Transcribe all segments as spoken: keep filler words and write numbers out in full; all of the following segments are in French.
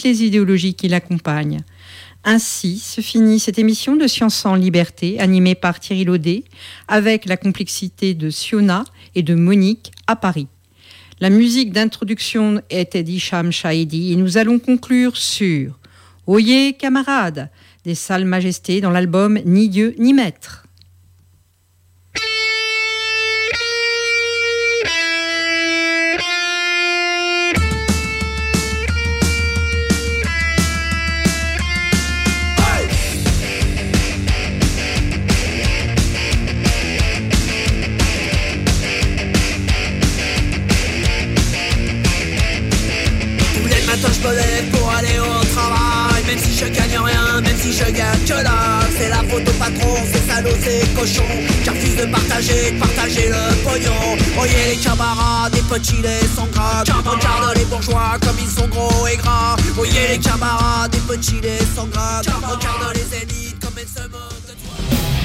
toutes les idéologies qui l'accompagnent. Ainsi se finit cette émission de Science en Liberté, animée par Thierry Laudet, avec la complexité de Siona et de Monique à Paris. La musique d'introduction était d'Hicham Shahidi et nous allons conclure sur « Oyez, camarades !» des Salles Majestés dans l'album « Ni Dieu ni Maître ». Je me lève pour aller au travail, même si je gagne rien, même si je gagne que dalle. C'est la faute au patron, c'est salaud, c'est cochon, qui refuse de partager, de partager le pognon. Voyez les camarades, les petits, les sont gras. Regarde les bourgeois comme ils sont gros et gras. Voyez les camarades, les petits, les sont gras. Regarde les élites comme elles se moquent de toi.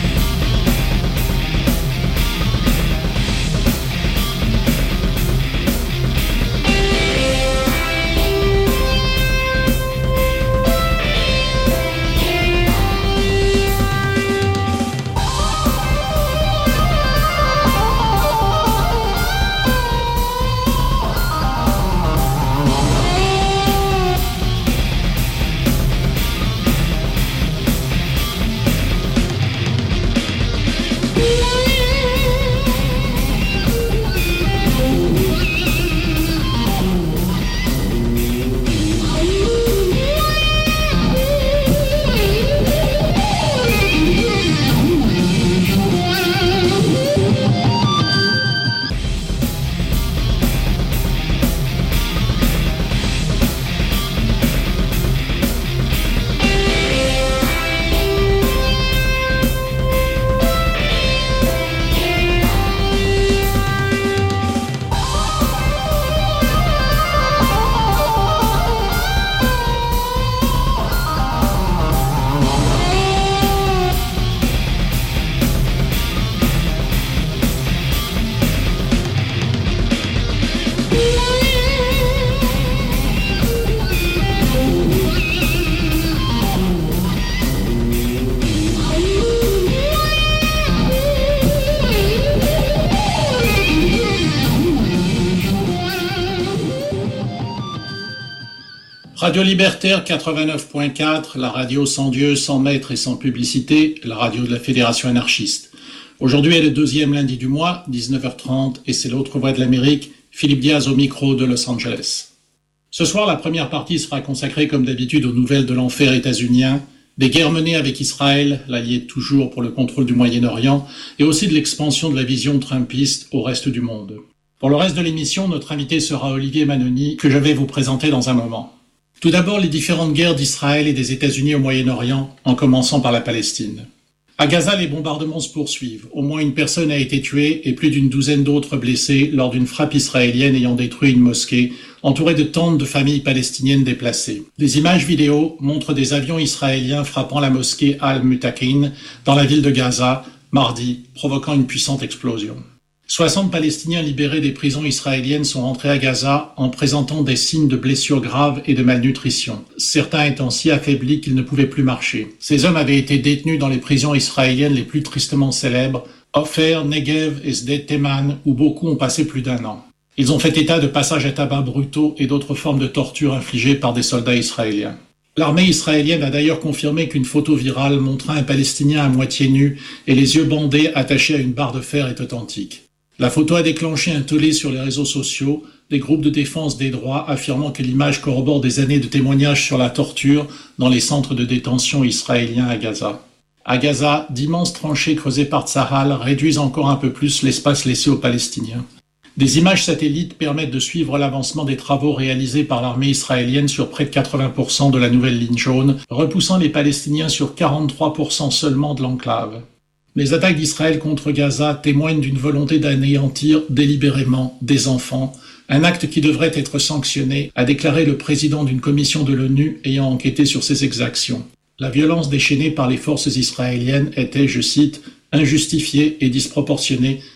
Radio Libertaire quatre-vingt-neuf point quatre, la radio sans Dieu, sans maître et sans publicité, la radio de la Fédération anarchiste. Aujourd'hui est le deuxième lundi du mois, dix-neuf heures trente, et c'est l'autre voix de l'Amérique, Philippe Diaz au micro de Los Angeles. Ce soir, la première partie sera consacrée comme d'habitude aux nouvelles de l'enfer états-unien, des guerres menées avec Israël, l'allié toujours pour le contrôle du Moyen-Orient, et aussi de l'expansion de la vision trumpiste au reste du monde. Pour le reste de l'émission, notre invité sera Olivier Manoni, que je vais vous présenter dans un moment. Tout d'abord, les différentes guerres d'Israël et des États-Unis au Moyen-Orient, en commençant par la Palestine. À Gaza, les bombardements se poursuivent. Au moins une personne a été tuée et plus d'une douzaine d'autres blessées lors d'une frappe israélienne ayant détruit une mosquée, entourée de tentes de familles palestiniennes déplacées. Des images vidéo montrent des avions israéliens frappant la mosquée Al-Mutakin dans la ville de Gaza, mardi, provoquant une puissante explosion. soixante Palestiniens libérés des prisons israéliennes sont rentrés à Gaza en présentant des signes de blessures graves et de malnutrition, certains étant si affaiblis qu'ils ne pouvaient plus marcher. Ces hommes avaient été détenus dans les prisons israéliennes les plus tristement célèbres, Ofer, Negev et Sde Teman, où beaucoup ont passé plus d'un an. Ils ont fait état de passages à tabac brutaux et d'autres formes de torture infligées par des soldats israéliens. L'armée israélienne a d'ailleurs confirmé qu'une photo virale montrant un Palestinien à moitié nu et les yeux bandés attachés à une barre de fer est authentique. La photo a déclenché un tollé sur les réseaux sociaux, des groupes de défense des droits affirmant que l'image corrobore des années de témoignages sur la torture dans les centres de détention israéliens à Gaza. À Gaza, d'immenses tranchées creusées par Tsahal réduisent encore un peu plus l'espace laissé aux Palestiniens. Des images satellites permettent de suivre l'avancement des travaux réalisés par l'armée israélienne sur près de quatre-vingts pour cent de la nouvelle ligne jaune, repoussant les Palestiniens sur quarante-trois pour cent seulement de l'enclave. Les attaques d'Israël contre Gaza témoignent d'une volonté d'anéantir délibérément des enfants, un acte qui devrait être sanctionné, a déclaré le président d'une commission de l'ONU ayant enquêté sur ces exactions. La violence déchaînée par les forces israéliennes était, je cite, injustifiée et disproportionnée,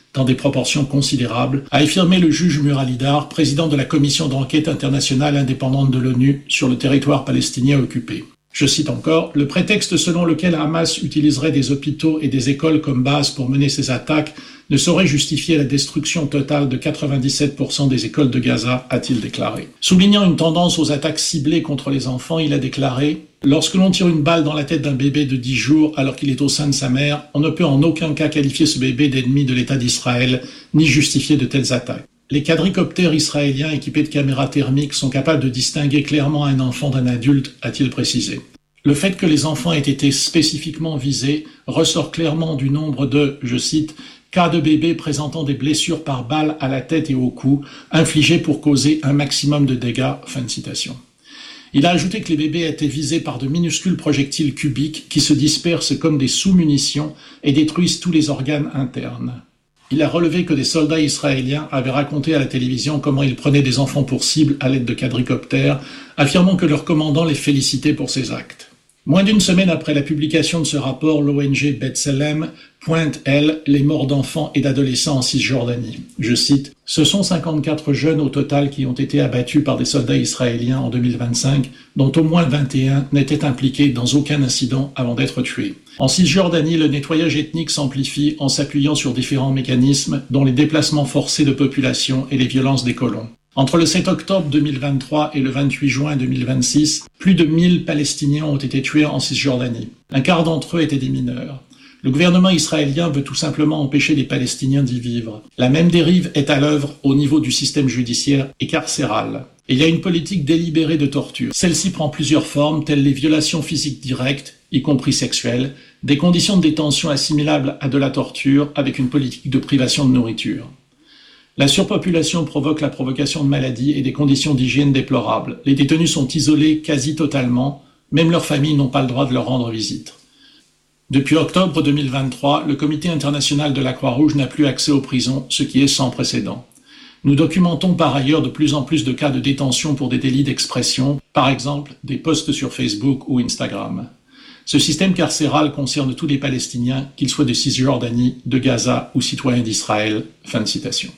dans des proportions considérables, a affirmé le juge Muralidar, président de la commission d'enquête internationale indépendante de l'ONU sur le territoire palestinien occupé. Je cite encore, « Le prétexte selon lequel Hamas utiliserait des hôpitaux et des écoles comme base pour mener ses attaques ne saurait justifier la destruction totale de quatre-vingt-dix-sept pour cent des écoles de Gaza, a-t-il déclaré. Soulignant une tendance aux attaques ciblées contre les enfants, il a déclaré « Lorsque l'on tire une balle dans la tête d'un bébé de dix jours alors qu'il est au sein de sa mère, on ne peut en aucun cas qualifier ce bébé d'ennemi de l'État d'Israël, ni justifier de telles attaques. Les quadricoptères israéliens équipés de caméras thermiques sont capables de distinguer clairement un enfant d'un adulte, a-t-il précisé. Le fait que les enfants aient été spécifiquement visés ressort clairement du nombre de, je cite, cas de bébés présentant des blessures par balle à la tête et au cou, infligées pour causer un maximum de dégâts. » Fin de citation. Il a ajouté que les bébés étaient visés par de minuscules projectiles cubiques qui se dispersent comme des sous-munitions et détruisent tous les organes internes. Il a relevé que des soldats israéliens avaient raconté à la télévision comment ils prenaient des enfants pour cible à l'aide de quadricoptères, affirmant que leur commandant les félicitait pour ces actes. Moins d'une semaine après la publication de ce rapport, l'O N G B'Tselem pointe, elle, les morts d'enfants et d'adolescents en Cisjordanie. Je cite, « Ce sont cinquante-quatre jeunes au total qui ont été abattus par des soldats israéliens en deux mille vingt-cinq, dont au moins vingt et un n'étaient impliqués dans aucun incident avant d'être tués. En Cisjordanie, le nettoyage ethnique s'amplifie en s'appuyant sur différents mécanismes, dont les déplacements forcés de population et les violences des colons. Entre le sept octobre deux mille vingt-trois et le vingt-huit juin deux mille vingt-six, plus de mille Palestiniens ont été tués en Cisjordanie. Un quart d'entre eux étaient des mineurs. Le gouvernement israélien veut tout simplement empêcher les Palestiniens d'y vivre. La même dérive est à l'œuvre au niveau du système judiciaire et carcéral. Et il y a une politique délibérée de torture. Celle-ci prend plusieurs formes, telles les violations physiques directes, y compris sexuelles, des conditions de détention assimilables à de la torture avec une politique de privation de nourriture. La surpopulation provoque la provocation de maladies et des conditions d'hygiène déplorables. Les détenus sont isolés quasi totalement, même leurs familles n'ont pas le droit de leur rendre visite. Depuis octobre deux mille vingt-trois, le Comité international de la Croix-Rouge n'a plus accès aux prisons, ce qui est sans précédent. Nous documentons par ailleurs de plus en plus de cas de détention pour des délits d'expression, par exemple des posts sur Facebook ou Instagram. Ce système carcéral concerne tous les Palestiniens, qu'ils soient de Cisjordanie, de Gaza ou citoyens d'Israël. Fin de citation.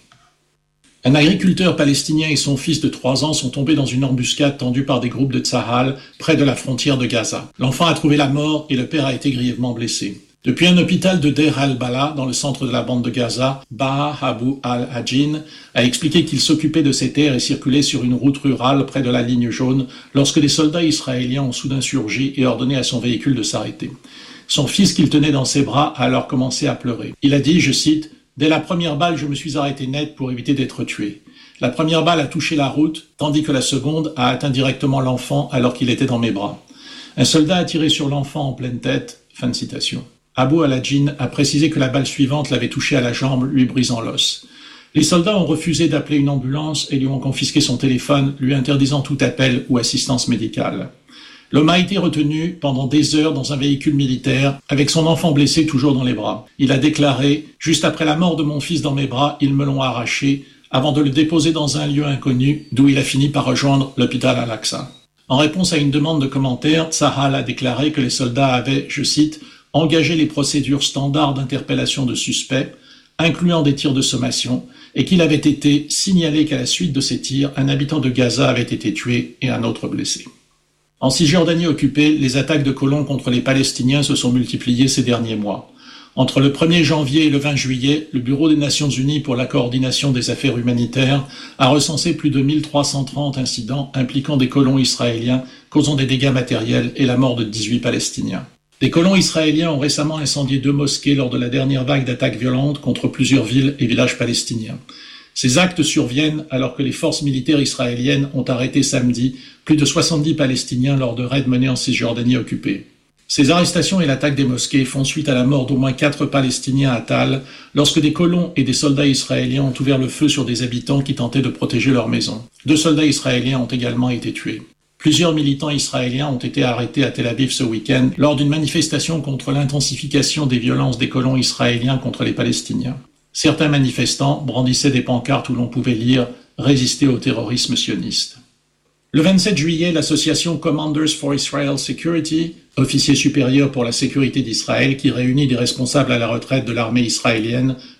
Un agriculteur palestinien et son fils de trois ans sont tombés dans une embuscade tendue par des groupes de Tsahal près de la frontière de Gaza. L'enfant a trouvé la mort et le père a été grièvement blessé. Depuis un hôpital de Deir al-Bala, dans le centre de la bande de Gaza, Baha Abu al-Hajin a expliqué qu'il s'occupait de ses terres et circulait sur une route rurale près de la ligne jaune lorsque des soldats israéliens ont soudain surgi et ordonné à son véhicule de s'arrêter. Son fils qu'il tenait dans ses bras a alors commencé à pleurer. Il a dit, je cite, « Dès la première balle, je me suis arrêté net pour éviter d'être tué. La première balle a touché la route, tandis que la seconde a atteint directement l'enfant alors qu'il était dans mes bras. Un soldat a tiré sur l'enfant en pleine tête. » Fin de citation. Abu al-Hajin a précisé que la balle suivante l'avait touché à la jambe, lui brisant l'os. Les soldats ont refusé d'appeler une ambulance et lui ont confisqué son téléphone, lui interdisant tout appel ou assistance médicale. L'homme a été retenu pendant des heures dans un véhicule militaire, avec son enfant blessé toujours dans les bras. Il a déclaré « Juste après la mort de mon fils dans mes bras, ils me l'ont arraché, avant de le déposer dans un lieu inconnu, d'où il a fini par rejoindre l'hôpital Al-Aqsa. » En réponse à une demande de commentaire, Tsahal a déclaré que les soldats avaient, je cite, « engagé les procédures standards d'interpellation de suspects, incluant des tirs de sommation, et qu'il avait été signalé qu'à la suite de ces tirs, un habitant de Gaza avait été tué et un autre blessé. » En Cisjordanie occupée, les attaques de colons contre les Palestiniens se sont multipliées ces derniers mois. Entre le premier janvier et le vingt juillet, le Bureau des Nations Unies pour la coordination des affaires humanitaires a recensé plus de mille trois cent trente incidents impliquant des colons israéliens causant des dégâts matériels et la mort de dix-huit Palestiniens. Des colons israéliens ont récemment incendié deux mosquées lors de la dernière vague d'attaques violentes contre plusieurs villes et villages palestiniens. Ces actes surviennent alors que les forces militaires israéliennes ont arrêté samedi plus de soixante-dix Palestiniens lors de raids menés en Cisjordanie occupée. Ces arrestations et l'attaque des mosquées font suite à la mort d'au moins quatre Palestiniens à Tal lorsque des colons et des soldats israéliens ont ouvert le feu sur des habitants qui tentaient de protéger leur maison. Deux soldats israéliens ont également été tués. Plusieurs militants israéliens ont été arrêtés à Tel Aviv ce week-end lors d'une manifestation contre l'intensification des violences des colons israéliens contre les Palestiniens. Certains manifestants brandissaient des pancartes où l'on pouvait lire « Résister au terrorisme sioniste ». Le vingt-sept juillet, l'association Commanders for Israel Security, officier supérieur pour la sécurité d'Israël qui réunit des responsables à la retraite de l'armée israélienne,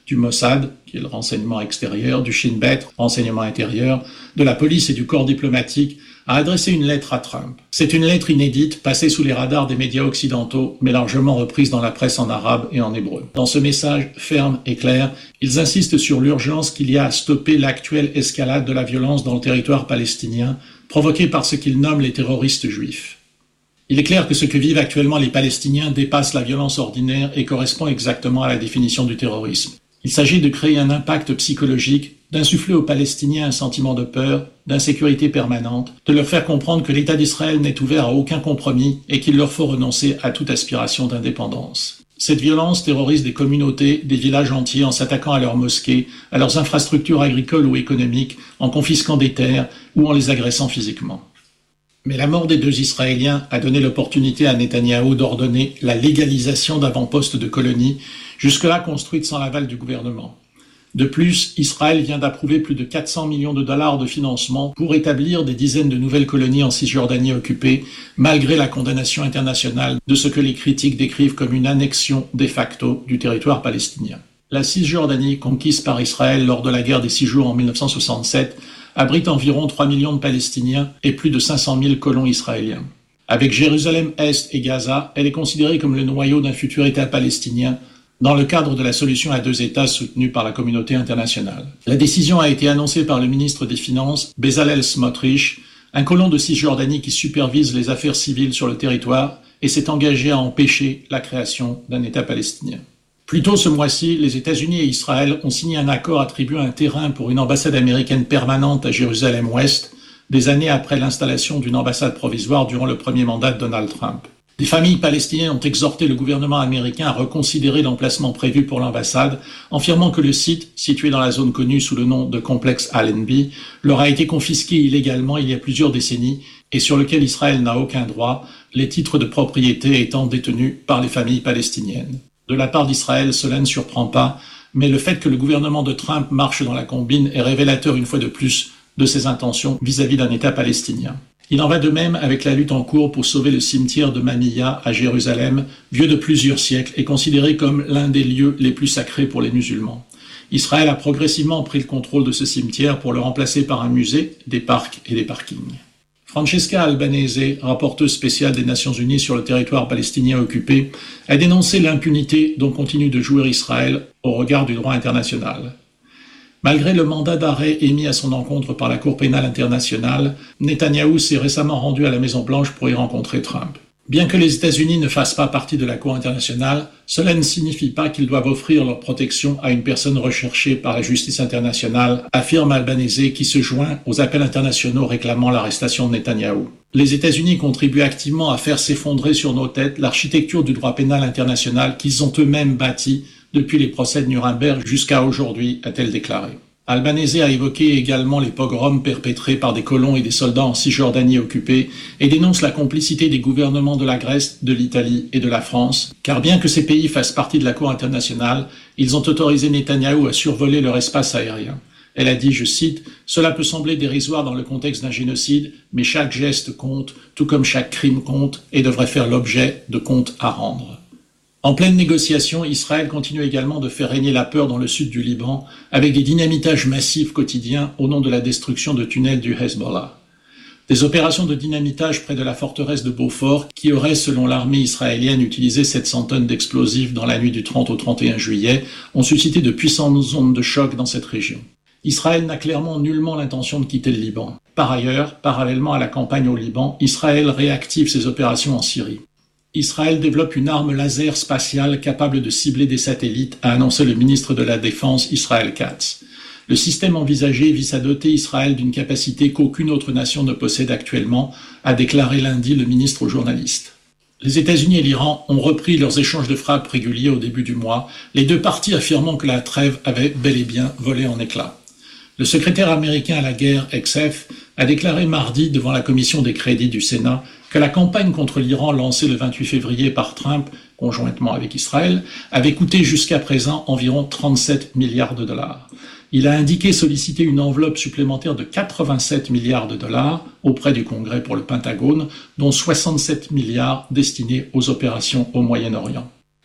du Mossad, qui est le renseignement extérieur, du Shin Bet, renseignement intérieur, de la police et du corps diplomatique, a adressé une lettre à Trump. C'est une lettre inédite, passée sous les radars des médias occidentaux, mais largement reprise dans la presse en arabe et en hébreu. Dans ce message ferme et clair, ils insistent sur l'urgence qu'il y a à stopper l'actuelle escalade de la violence dans le territoire palestinien, provoquée par ce qu'ils nomment les terroristes juifs. Il est clair que ce que vivent actuellement les Palestiniens dépasse la violence ordinaire et correspond exactement à la définition du terrorisme. Il s'agit de créer un impact psychologique, d'insuffler aux Palestiniens un sentiment de peur, d'insécurité permanente, de leur faire comprendre que l'État d'Israël n'est ouvert à aucun compromis et qu'il leur faut renoncer à toute aspiration d'indépendance. Cette violence terrorise des communautés, des villages entiers en s'attaquant à leurs mosquées, à leurs infrastructures agricoles ou économiques, en confisquant des terres ou en les agressant physiquement. Mais la mort des deux Israéliens a donné l'opportunité à Netanyahou d'ordonner la légalisation d'avant-postes de colonies, jusque-là construites sans l'aval du gouvernement. De plus, Israël vient d'approuver plus de quatre cents millions de dollars de financement pour établir des dizaines de nouvelles colonies en Cisjordanie occupée, malgré la condamnation internationale de ce que les critiques décrivent comme une annexion de facto du territoire palestinien. La Cisjordanie, conquise par Israël lors de la guerre des Six Jours en mille neuf cent soixante-sept, abrite environ trois millions de Palestiniens et plus de cinq cent mille colons israéliens. Avec Jérusalem-Est et Gaza, elle est considérée comme le noyau d'un futur État palestinien dans le cadre de la solution à deux États soutenue par la communauté internationale. La décision a été annoncée par le ministre des Finances, Bezalel Smotrich, un colon de Cisjordanie qui supervise les affaires civiles sur le territoire et s'est engagé à empêcher la création d'un État palestinien. Plus tôt ce mois-ci, les États-Unis et Israël ont signé un accord attribuant un terrain pour une ambassade américaine permanente à Jérusalem-Ouest, des années après l'installation d'une ambassade provisoire durant le premier mandat de Donald Trump. Des familles palestiniennes ont exhorté le gouvernement américain à reconsidérer l'emplacement prévu pour l'ambassade, affirmant que le site, situé dans la zone connue sous le nom de complexe Allenby, leur a été confisqué illégalement il y a plusieurs décennies et sur lequel Israël n'a aucun droit, les titres de propriété étant détenus par les familles palestiniennes. De la part d'Israël, cela ne surprend pas, mais le fait que le gouvernement de Trump marche dans la combine est révélateur une fois de plus de ses intentions vis-à-vis d'un État palestinien. Il en va de même avec la lutte en cours pour sauver le cimetière de Mamilla à Jérusalem, vieux de plusieurs siècles et considéré comme l'un des lieux les plus sacrés pour les musulmans. Israël a progressivement pris le contrôle de ce cimetière pour le remplacer par un musée, des parcs et des parkings. Francesca Albanese, rapporteuse spéciale des Nations Unies sur le territoire palestinien occupé, a dénoncé l'impunité dont continue de jouir Israël au regard du droit international. Malgré le mandat d'arrêt émis à son encontre par la Cour pénale internationale, Netanyahou s'est récemment rendu à la Maison-Blanche pour y rencontrer Trump. Bien que les États-Unis ne fassent pas partie de la Cour internationale, cela ne signifie pas qu'ils doivent offrir leur protection à une personne recherchée par la justice internationale, affirme Albanese qui se joint aux appels internationaux réclamant l'arrestation de Netanyahou. Les États-Unis contribuent activement à faire s'effondrer sur nos têtes l'architecture du droit pénal international qu'ils ont eux-mêmes bâti depuis les procès de Nuremberg jusqu'à aujourd'hui, a-t-elle déclaré. Albanese a évoqué également les pogroms perpétrés par des colons et des soldats en Cisjordanie occupée et dénonce la complicité des gouvernements de la Grèce, de l'Italie et de la France, car bien que ces pays fassent partie de la Cour internationale, ils ont autorisé Netanyahou à survoler leur espace aérien. Elle a dit, je cite, « Cela peut sembler dérisoire dans le contexte d'un génocide, mais chaque geste compte, tout comme chaque crime compte et devrait faire l'objet de comptes à rendre. » En pleine négociation, Israël continue également de faire régner la peur dans le sud du Liban avec des dynamitages massifs quotidiens au nom de la destruction de tunnels du Hezbollah. Des opérations de dynamitage près de la forteresse de Beaufort qui auraient, selon l'armée israélienne, utilisé sept cents tonnes d'explosifs dans la nuit du trente au trente et un juillet ont suscité de puissantes ondes de choc dans cette région. Israël n'a clairement nullement l'intention de quitter le Liban. Par ailleurs, parallèlement à la campagne au Liban, Israël réactive ses opérations en Syrie. Israël développe une arme laser spatiale capable de cibler des satellites, a annoncé le ministre de la Défense Israël Katz. Le système envisagé vise à doter Israël d'une capacité qu'aucune autre nation ne possède actuellement, a déclaré lundi le ministre aux journalistes. Les États-Unis et l'Iran ont repris leurs échanges de frappes réguliers au début du mois, les deux parties affirmant que la trêve avait bel et bien volé en éclats. Le secrétaire américain à la guerre, X F, a déclaré mardi devant la commission des crédits du Sénat que la campagne contre l'Iran lancée le vingt-huit février par Trump, conjointement avec Israël, avait coûté jusqu'à présent environ trente-sept milliards de dollars. Il a indiqué solliciter une enveloppe supplémentaire de quatre-vingt-sept milliards de dollars auprès du Congrès pour le Pentagone, dont soixante-sept milliards destinés aux opérations au Moyen-Orient.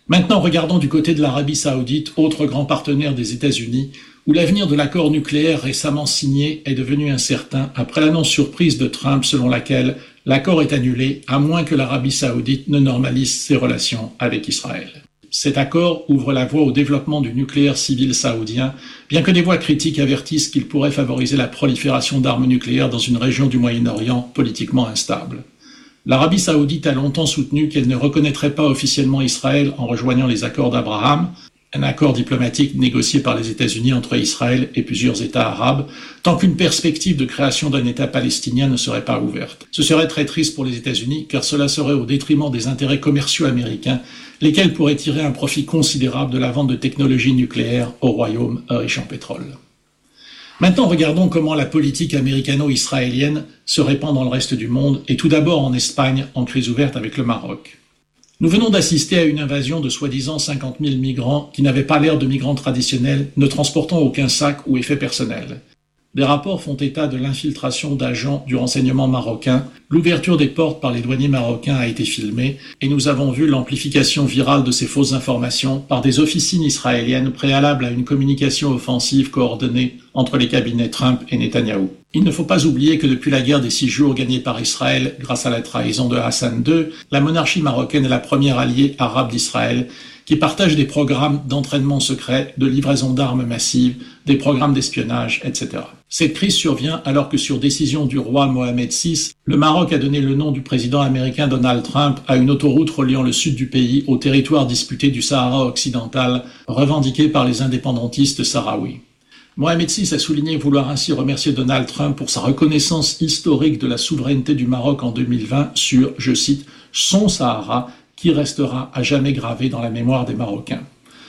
Maintenant, regardons du côté de l'Arabie Saoudite, autre grand partenaire des États-Unis, où l'avenir de l'accord nucléaire récemment signé est devenu incertain après l'annonce surprise de Trump selon laquelle l'accord est annulé à moins que l'Arabie Saoudite ne normalise ses relations avec Israël. Cet accord ouvre la voie au développement du nucléaire civil saoudien, bien que des voix critiques avertissent qu'il pourrait favoriser la prolifération d'armes nucléaires dans une région du Moyen-Orient politiquement instable. L'Arabie Saoudite a longtemps soutenu qu'elle ne reconnaîtrait pas officiellement Israël en rejoignant les accords d'Abraham, un accord diplomatique négocié par les États-Unis entre Israël et plusieurs États arabes, tant qu'une perspective de création d'un État palestinien ne serait pas ouverte. Ce serait très triste pour les États-Unis, car cela serait au détriment des intérêts commerciaux américains, lesquels pourraient tirer un profit considérable de la vente de technologies nucléaires au royaume riche en pétrole. Maintenant, regardons comment la politique américano-israélienne se répand dans le reste du monde, et tout d'abord en Espagne, en crise ouverte avec le Maroc. Nous venons d'assister à une invasion de soi-disant cinquante mille migrants qui n'avaient pas l'air de migrants traditionnels, ne transportant aucun sac ou effet personnel. Des rapports font état de l'infiltration d'agents du renseignement marocain, l'ouverture des portes par les douaniers marocains a été filmée, et nous avons vu l'amplification virale de ces fausses informations par des officines israéliennes préalables à une communication offensive coordonnée entre les cabinets Trump et Netanyahou. Il ne faut pas oublier que depuis la guerre des six jours gagnée par Israël grâce à la trahison de Hassan deux, la monarchie marocaine est la première alliée arabe d'Israël qui partage des programmes d'entraînement secret, de livraison d'armes massives, des programmes d'espionnage, et cetera. Cette crise survient alors que sur décision du roi Mohamed six, le Maroc a donné le nom du président américain Donald Trump à une autoroute reliant le sud du pays au territoire disputé du Sahara occidental, revendiqué par les indépendantistes sahraouis. Mohamed six a souligné vouloir ainsi remercier Donald Trump pour sa reconnaissance historique de la souveraineté du Maroc en deux mille vingt sur, je cite, « son Sahara », qui restera à jamais gravé dans la mémoire des Marocains.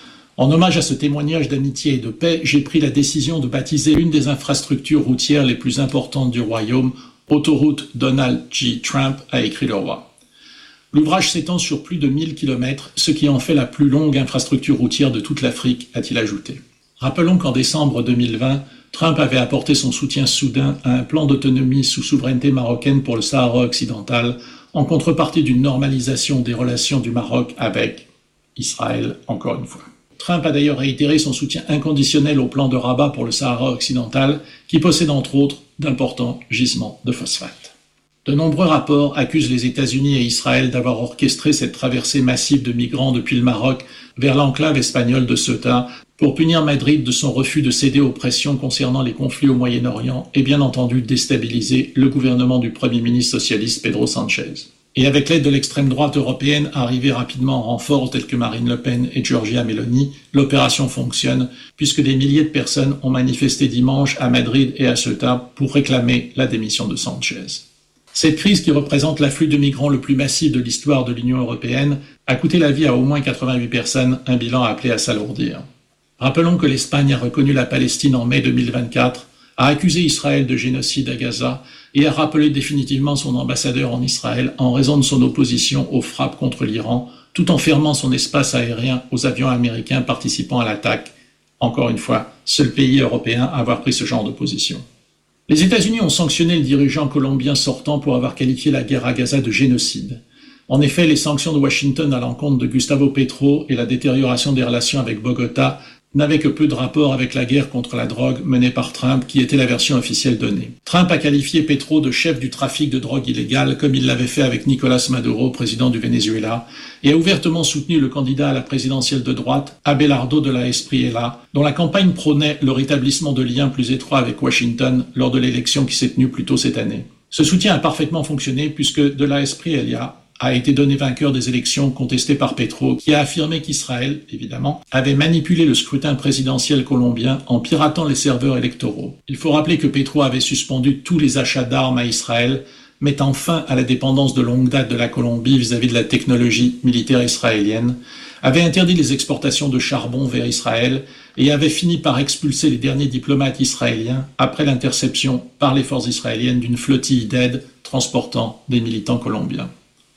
En hommage à ce témoignage d'amitié et de paix, j'ai pris la décision de baptiser une des infrastructures routières les plus importantes du royaume, autoroute Donald J. Trump, a écrit le roi. L'ouvrage s'étend sur plus de mille kilomètres, ce qui en fait la plus longue infrastructure routière de toute l'Afrique, a-t-il ajouté. Rappelons qu'en décembre deux mille vingt, Trump avait apporté son soutien soudain à un plan d'autonomie sous souveraineté marocaine pour le Sahara occidental, en contrepartie d'une normalisation des relations du Maroc avec Israël, encore une fois. Trump a d'ailleurs réitéré son soutien inconditionnel au plan de Rabat pour le Sahara occidental, qui possède entre autres d'importants gisements de phosphate. De nombreux rapports accusent les États-Unis et Israël d'avoir orchestré cette traversée massive de migrants depuis le Maroc vers l'enclave espagnole de Ceuta pour punir Madrid de son refus de céder aux pressions concernant les conflits au Moyen-Orient et bien entendu déstabiliser le gouvernement du Premier ministre socialiste Pedro Sánchez. Et avec l'aide de l'extrême droite européenne arrivée rapidement en renfort tels que Marine Le Pen et Giorgia Meloni, l'opération fonctionne puisque des milliers de personnes ont manifesté dimanche à Madrid et à Ceuta pour réclamer la démission de Sánchez. Cette crise, qui représente l'afflux de migrants le plus massif de l'histoire de l'Union européenne, a coûté la vie à au moins quatre-vingt-huit personnes, un bilan appelé à s'alourdir. Rappelons que l'Espagne a reconnu la Palestine en mai deux mille vingt-quatre, a accusé Israël de génocide à Gaza et a rappelé définitivement son ambassadeur en Israël en raison de son opposition aux frappes contre l'Iran, tout en fermant son espace aérien aux avions américains participant à l'attaque. Encore une fois, seul pays européen à avoir pris ce genre de position. Les États-Unis ont sanctionné le dirigeant colombien sortant pour avoir qualifié la guerre à Gaza de génocide. En effet, les sanctions de Washington à l'encontre de Gustavo Petro et la détérioration des relations avec Bogota n'avaient que peu de rapport avec la guerre contre la drogue menée par Trump, qui était la version officielle donnée. Trump a qualifié Petro de chef du trafic de drogue illégale, comme il l'avait fait avec Nicolás Maduro, président du Venezuela, et a ouvertement soutenu le candidat à la présidentielle de droite, Abelardo de la Espriella, dont la campagne prônait le rétablissement de liens plus étroits avec Washington lors de l'élection qui s'est tenue plus tôt cette année. Ce soutien a parfaitement fonctionné puisque de la Espriella a été donné vainqueur des élections contestées par Petro, qui a affirmé qu'Israël, évidemment, avait manipulé le scrutin présidentiel colombien en piratant les serveurs électoraux. Il faut rappeler que Petro avait suspendu tous les achats d'armes à Israël, mettant fin à la dépendance de longue date de la Colombie vis-à-vis de la technologie militaire israélienne, avait interdit les exportations de charbon vers Israël et avait fini par expulser les derniers diplomates israéliens après l'interception par les forces israéliennes d'une flottille d'aide transportant des militants colombiens.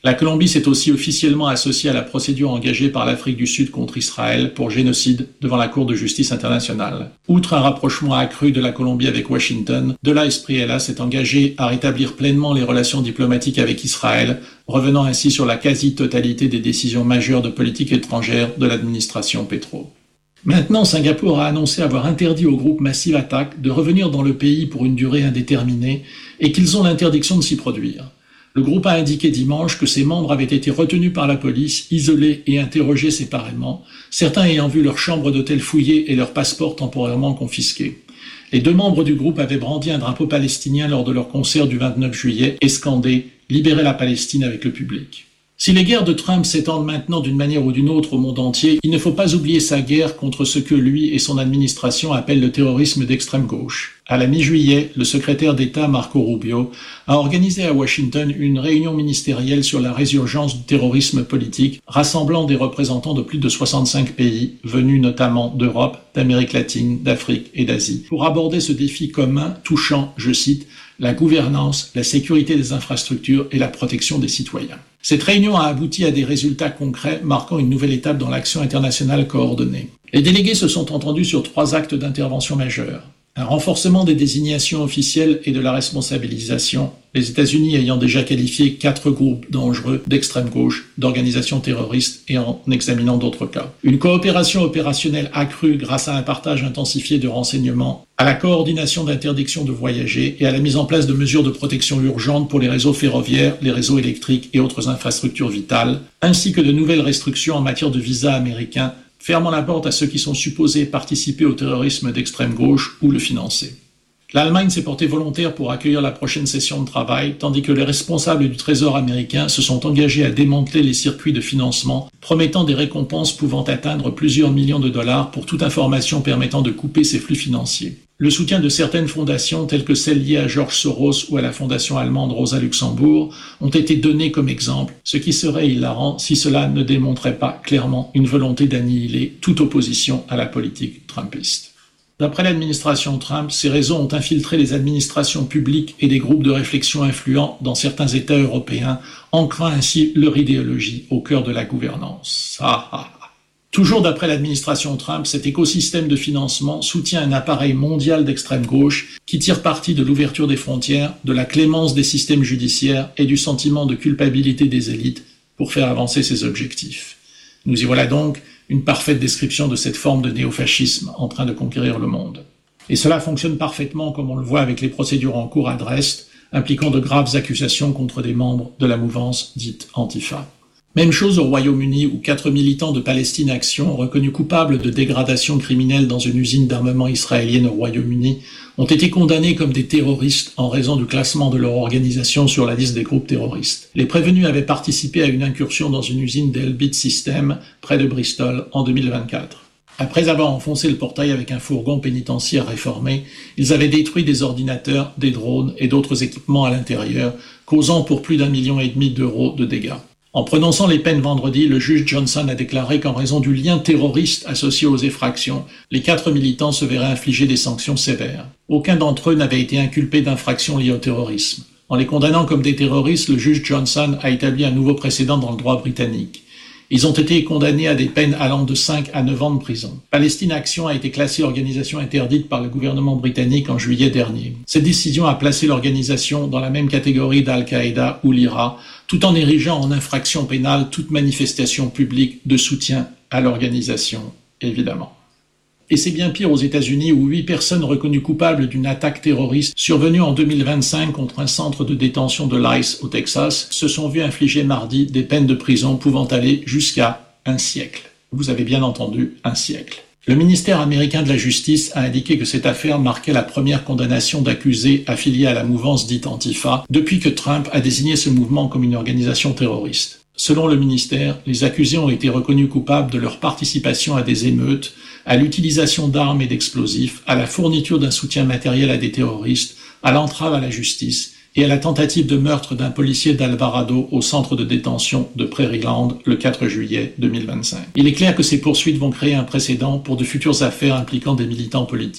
La Colombie s'est aussi officiellement associée à la procédure engagée par l'Afrique du Sud contre Israël pour génocide devant la Cour de justice internationale. Outre un rapprochement accru de la Colombie avec Washington, De la Espriella s'est engagé à rétablir pleinement les relations diplomatiques avec Israël, revenant ainsi sur la quasi-totalité des décisions majeures de politique étrangère de l'administration Petro. Maintenant, Singapour a annoncé avoir interdit au groupe Massive Attack de revenir dans le pays pour une durée indéterminée et qu'ils ont l'interdiction de s'y produire. Le groupe a indiqué dimanche que ses membres avaient été retenus par la police, isolés et interrogés séparément, certains ayant vu leur chambre d'hôtel fouillée et leur passeport temporairement confisqués. Les deux membres du groupe avaient brandi un drapeau palestinien lors de leur concert du vingt-neuf juillet et scandé « Libérez la Palestine » avec le public. Si les guerres de Trump s'étendent maintenant d'une manière ou d'une autre au monde entier, il ne faut pas oublier sa guerre contre ce que lui et son administration appellent le terrorisme d'extrême gauche. À la mi-juillet, le secrétaire d'État Marco Rubio a organisé à Washington une réunion ministérielle sur la résurgence du terrorisme politique, rassemblant des représentants de plus de soixante-cinq pays, venus notamment d'Europe, d'Amérique latine, d'Afrique et d'Asie, pour aborder ce défi commun touchant, je cite, la gouvernance, la sécurité des infrastructures et la protection des citoyens. Cette réunion a abouti à des résultats concrets marquant une nouvelle étape dans l'action internationale coordonnée. Les délégués se sont entendus sur trois actes d'intervention majeurs. Un renforcement des désignations officielles et de la responsabilisation, les États-Unis ayant déjà qualifié quatre groupes dangereux d'extrême gauche, d'organisations terroristes et en examinant d'autres cas. Une coopération opérationnelle accrue grâce à un partage intensifié de renseignements, à la coordination d'interdiction de voyager et à la mise en place de mesures de protection urgentes pour les réseaux ferroviaires, les réseaux électriques et autres infrastructures vitales, ainsi que de nouvelles restrictions en matière de visas américains, fermant la porte à ceux qui sont supposés participer au terrorisme d'extrême gauche ou le financer. L'Allemagne s'est portée volontaire pour accueillir la prochaine session de travail, tandis que les responsables du Trésor américain se sont engagés à démanteler les circuits de financement, promettant des récompenses pouvant atteindre plusieurs millions de dollars pour toute information permettant de couper ces flux financiers. Le soutien de certaines fondations, telles que celles liées à George Soros ou à la fondation allemande Rosa Luxembourg, ont été donnés comme exemple, ce qui serait hilarant si cela ne démontrait pas clairement une volonté d'annihiler toute opposition à la politique trumpiste. D'après l'administration Trump, ces réseaux ont infiltré les administrations publiques et des groupes de réflexion influents dans certains États européens, ancrant ainsi leur idéologie au cœur de la gouvernance. Ah, ah. Toujours d'après l'administration Trump, cet écosystème de financement soutient un appareil mondial d'extrême gauche qui tire parti de l'ouverture des frontières, de la clémence des systèmes judiciaires et du sentiment de culpabilité des élites pour faire avancer ses objectifs. Nous y voilà donc une parfaite description de cette forme de néofascisme en train de conquérir le monde. Et cela fonctionne parfaitement comme on le voit avec les procédures en cours à Dresde, impliquant de graves accusations contre des membres de la mouvance dite Antifa. Même chose au Royaume-Uni où quatre militants de Palestine Action, reconnus coupables de dégradation criminelle dans une usine d'armement israélienne au Royaume-Uni, ont été condamnés comme des terroristes en raison du classement de leur organisation sur la liste des groupes terroristes. Les prévenus avaient participé à une incursion dans une usine d'Elbit Systems, près de Bristol, en deux mille vingt-quatre. Après avoir enfoncé le portail avec un fourgon pénitentiaire réformé, ils avaient détruit des ordinateurs, des drones et d'autres équipements à l'intérieur, causant pour plus d'un million et demi d'euros de dégâts. En prononçant les peines vendredi, le juge Johnson a déclaré qu'en raison du lien terroriste associé aux effractions, les quatre militants se verraient infliger des sanctions sévères. Aucun d'entre eux n'avait été inculpé d'infractions liées au terrorisme. En les condamnant comme des terroristes, le juge Johnson a établi un nouveau précédent dans le droit britannique. Ils ont été condamnés à des peines allant de cinq à neuf ans de prison. Palestine Action a été classée organisation interdite par le gouvernement britannique en juillet dernier. Cette décision a placé l'organisation dans la même catégorie d'Al-Qaïda ou l'I R A, tout en érigeant en infraction pénale toute manifestation publique de soutien à l'organisation, évidemment. Et c'est bien pire aux États-Unis où huit personnes reconnues coupables d'une attaque terroriste survenue en deux mille vingt-cinq contre un centre de détention de l'I C E au Texas se sont vues infliger mardi des peines de prison pouvant aller jusqu'à un siècle. Vous avez bien entendu, un siècle. Le ministère américain de la Justice a indiqué que cette affaire marquait la première condamnation d'accusés affiliés à la mouvance dite Antifa depuis que Trump a désigné ce mouvement comme une organisation terroriste. Selon le ministère, les accusés ont été reconnus coupables de leur participation à des émeutes, à l'utilisation d'armes et d'explosifs, à la fourniture d'un soutien matériel à des terroristes, à l'entrave à la justice et à la tentative de meurtre d'un policier d'Alvarado au centre de détention de Prairieland le quatre juillet deux mille vingt-cinq. Il est clair que ces poursuites vont créer un précédent pour de futures affaires impliquant des militants politiques.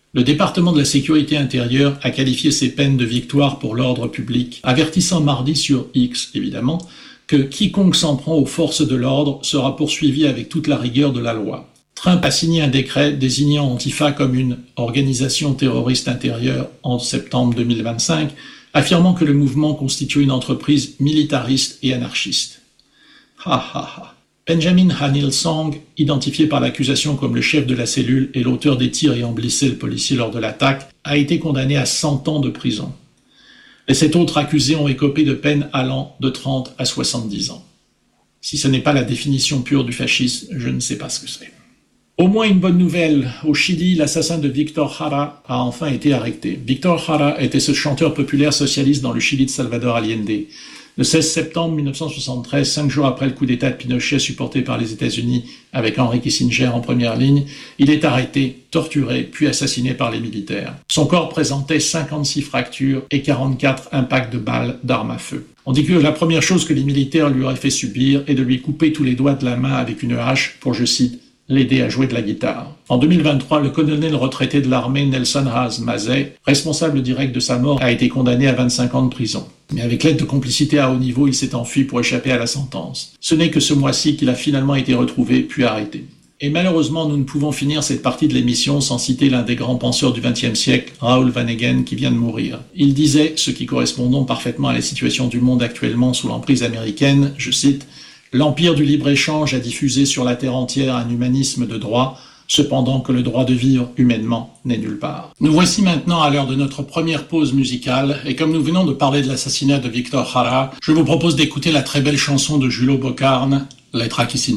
Le département de la sécurité intérieure a qualifié ces peines de victoire pour l'ordre public, avertissant mardi sur X, évidemment, que quiconque s'en prend aux forces de l'ordre sera poursuivi avec toute la rigueur de la loi. Trump a signé un décret désignant Antifa comme une organisation terroriste intérieure en septembre deux mille vingt-cinq, affirmant que le mouvement constitue une entreprise militariste et anarchiste. Ha ha ha. Benjamin Hanil Song, identifié par l'accusation comme le chef de la cellule et l'auteur des tirs ayant blessé le policier lors de l'attaque, a été condamné à cent ans de prison. Les sept autres accusés ont écopé de peines allant de trente à soixante-dix ans. Si ce n'est pas la définition pure du fascisme, je ne sais pas ce que c'est. Au moins une bonne nouvelle. Au Chili, l'assassin de Victor Jara a enfin été arrêté. Victor Jara était ce chanteur populaire socialiste dans le Chili de Salvador Allende. Le seize septembre mille neuf cent soixante-treize, cinq jours après le coup d'État de Pinochet supporté par les États-Unis avec Henry Kissinger en première ligne, il est arrêté, torturé, puis assassiné par les militaires. Son corps présentait cinquante-six fractures et quarante-quatre impacts de balles d'armes à feu. On dit que la première chose que les militaires lui auraient fait subir est de lui couper tous les doigts de la main avec une hache pour, je cite, l'aider à jouer de la guitare. En deux mille vingt-trois, le colonel retraité de l'armée Nelson Haas Mazet, responsable direct de sa mort, a été condamné à vingt-cinq ans de prison. Mais avec l'aide de complicités à haut niveau, il s'est enfui pour échapper à la sentence. Ce n'est que ce mois-ci qu'il a finalement été retrouvé puis arrêté. Et malheureusement, nous ne pouvons finir cette partie de l'émission sans citer l'un des grands penseurs du vingtième siècle, Raoul Vaneigem, qui vient de mourir. Il disait, ce qui correspond donc parfaitement à la situation du monde actuellement sous l'emprise américaine, je cite, « L'empire du libre-échange a diffusé sur la terre entière un humanisme de droit, cependant que le droit de vivre humainement n'est nulle part. » Nous voici maintenant à l'heure de notre première pause musicale, et comme nous venons de parler de l'assassinat de Victor Jara, je vous propose d'écouter la très belle chanson de Julio Bocarne, « Lettre à Kissinger ».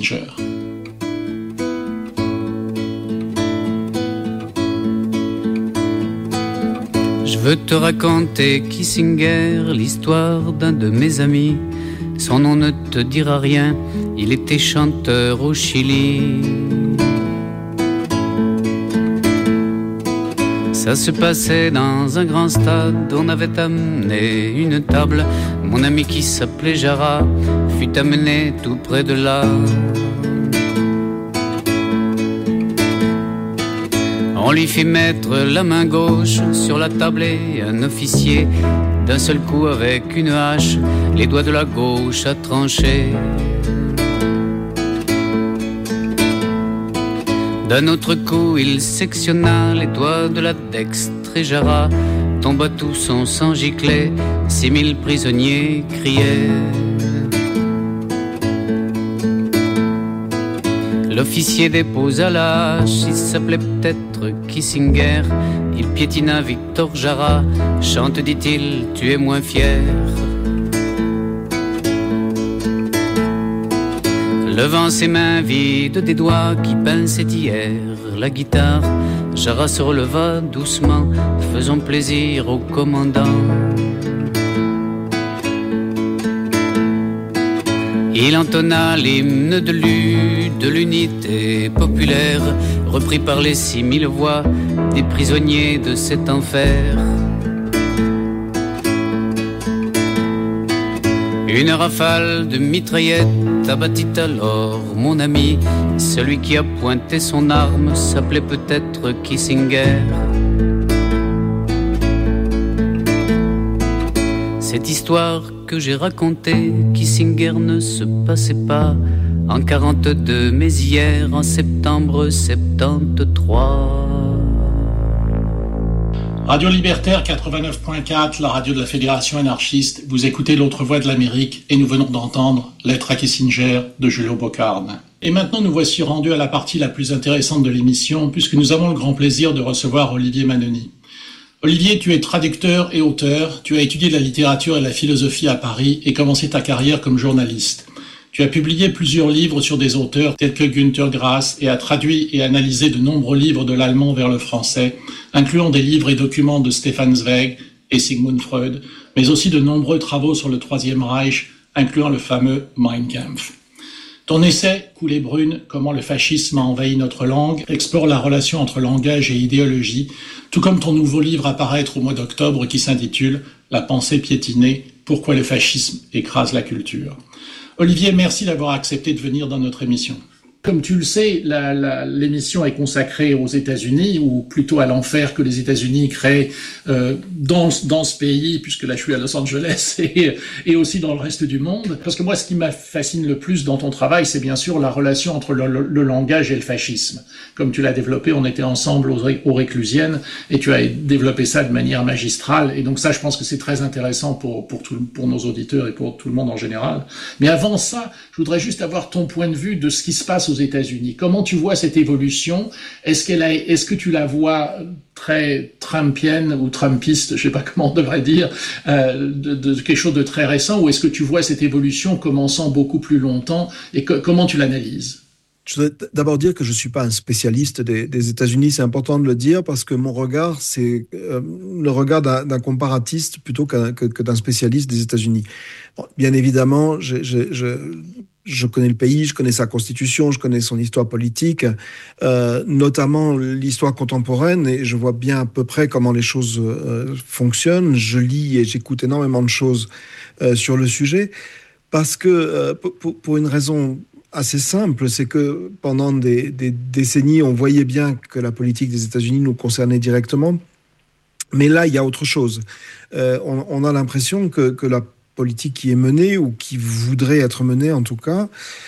Je veux te raconter, Kissinger, l'histoire d'un de mes amis. Son nom ne te dira rien, il était chanteur au Chili. Ça se passait dans un grand stade, on avait amené une table. Mon ami qui s'appelait Jara fut amené tout près de là. On lui fit mettre la main gauche sur la table et un officier, d'un seul coup avec une hache, les doigts de la gauche a tranché. D'un autre coup il sectionna les doigts de la dextre et Jara tomba tout son sang giclait, six mille prisonniers criaient. L'officier déposa la hache, il s'appelait peut-être Kissinger. Il piétina Victor Jara, chante, dit-il, tu es moins fier. Levant ses mains vides des doigts qui pinçaient hier la guitare, Jara se releva doucement, faisant plaisir au commandant. Il entonna l'hymne de l'U, de l'unité populaire, repris par les six mille voix des prisonniers de cet enfer. Une rafale de mitraillettes abattit alors mon ami. Celui qui a pointé son arme s'appelait peut-être Kissinger. Cette histoire que j'ai racontée, Kissinger ne se passait pas en quarante-deux, mais hier, en septembre soixante-treize. Radio Libertaire quatre-vingt-neuf point quatre, la radio de la Fédération anarchiste. Vous écoutez l'autre voix de l'Amérique et nous venons d'entendre Lettre à Kissinger de Julio Bocarne. Et maintenant, nous voici rendus à la partie la plus intéressante de l'émission puisque nous avons le grand plaisir de recevoir Olivier Manoni. Olivier, tu es traducteur et auteur, tu as étudié la littérature et la philosophie à Paris et commencé ta carrière comme journaliste. Tu as publié plusieurs livres sur des auteurs tels que Günter Grass et as traduit et analysé de nombreux livres de l'allemand vers le français, incluant des livres et documents de Stefan Zweig et Sigmund Freud, mais aussi de nombreux travaux sur le Troisième Reich, incluant le fameux Mein Kampf. Ton essai, Coulée brune, comment le fascisme a envahi notre langue, explore la relation entre langage et idéologie, tout comme ton nouveau livre à paraître au mois d'octobre qui s'intitule La pensée piétinée, pourquoi le fascisme écrase la culture. Olivier, merci d'avoir accepté de venir dans notre émission. Comme tu le sais, la, la, l'émission est consacrée aux États-Unis, ou plutôt à l'enfer que les États-Unis créent euh, dans, dans ce pays, puisque là je suis à Los Angeles, et, et aussi dans le reste du monde. Parce que moi, ce qui me fascine le plus dans ton travail, c'est bien sûr la relation entre le, le, le langage et le fascisme. Comme tu l'as développé, on était ensemble aux, aux Réclusiennes, et tu as développé ça de manière magistrale. Et donc ça, je pense que c'est très intéressant pour, pour, tout, pour nos auditeurs et pour tout le monde en général. Mais avant ça, je voudrais juste avoir ton point de vue de ce qui se passe aux États-Unis. Comment tu vois cette évolution? Est-ce qu'elle a, est-ce que tu la vois très trumpienne ou trumpiste, je sais pas comment on devrait dire, euh, de, de quelque chose de très récent, ou est-ce que tu vois cette évolution commençant beaucoup plus longtemps, et que, comment tu l'analyses? Je voudrais d'abord dire que je suis pas un spécialiste des, des États-Unis, c'est important de le dire, parce que mon regard, c'est euh, le regard d'un, d'un comparatiste plutôt qu'un, que, que d'un spécialiste des États-Unis. Bon, bien évidemment, je, je, je, je connais le pays, je connais sa constitution, je connais son histoire politique, euh, notamment l'histoire contemporaine, et je vois bien à peu près comment les choses euh, fonctionnent. Je lis et j'écoute énormément de choses euh, sur le sujet, parce que euh, pour, pour une raison assez simple, c'est que pendant des, des décennies, on voyait bien que la politique des États-Unis nous concernait directement. Mais là, il y a autre chose. Euh, on, on a l'impression que, que la politique qui est menée, ou qui voudrait être menée en tout cas,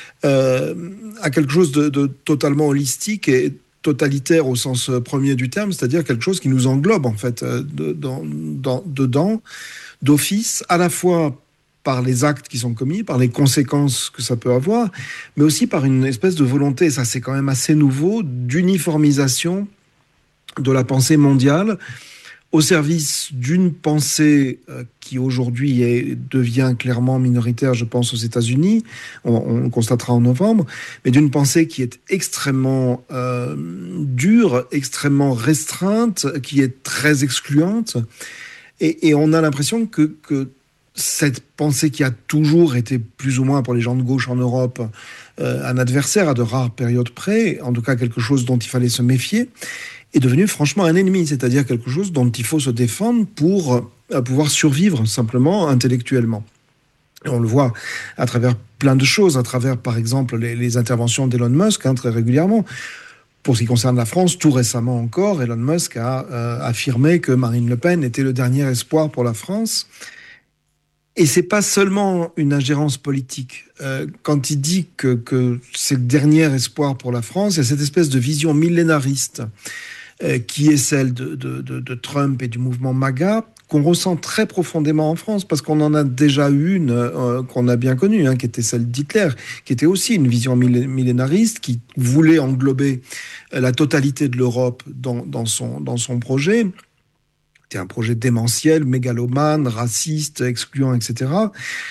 euh, a quelque chose de, de totalement holistique et totalitaire au sens premier du terme, c'est-à-dire quelque chose qui nous englobe en fait de, dans, dans, dedans, d'office, à la fois par les actes qui sont commis, par les conséquences que ça peut avoir, mais aussi par une espèce de volonté, et ça c'est quand même assez nouveau, d'uniformisation de la pensée mondiale au service d'une pensée euh, qui aujourd'hui est, devient clairement minoritaire, je pense, aux États-Unis, on, on le constatera en novembre, mais d'une pensée qui est extrêmement euh, dure, extrêmement restreinte, qui est très excluante, et, et on a l'impression que, que cette pensée qui a toujours été plus ou moins pour les gens de gauche en Europe euh, un adversaire à de rares périodes près, en tout cas quelque chose dont il fallait se méfier, est devenu franchement un ennemi, c'est-à-dire quelque chose dont il faut se défendre pour euh, pouvoir survivre simplement intellectuellement. Et on le voit à travers plein de choses, à travers par exemple les, les interventions d'Elon Musk, hein, très régulièrement. Pour ce qui concerne la France, tout récemment encore, Elon Musk a euh, affirmé que Marine Le Pen était le dernier espoir pour la France. Et c'est pas seulement une ingérence politique. Euh, quand il dit que, que c'est le dernier espoir pour la France, il y a cette espèce de vision millénariste euh, qui est celle de, de, de, de Trump et du mouvement MAGA, qu'on ressent très profondément en France, parce qu'on en a déjà eu une euh, qu'on a bien connue, hein, qui était celle d'Hitler, qui était aussi une vision millénariste, qui voulait englober la totalité de l'Europe dans, dans, son, dans son projet. C'était un projet démentiel, mégalomane, raciste, excluant, et cetera,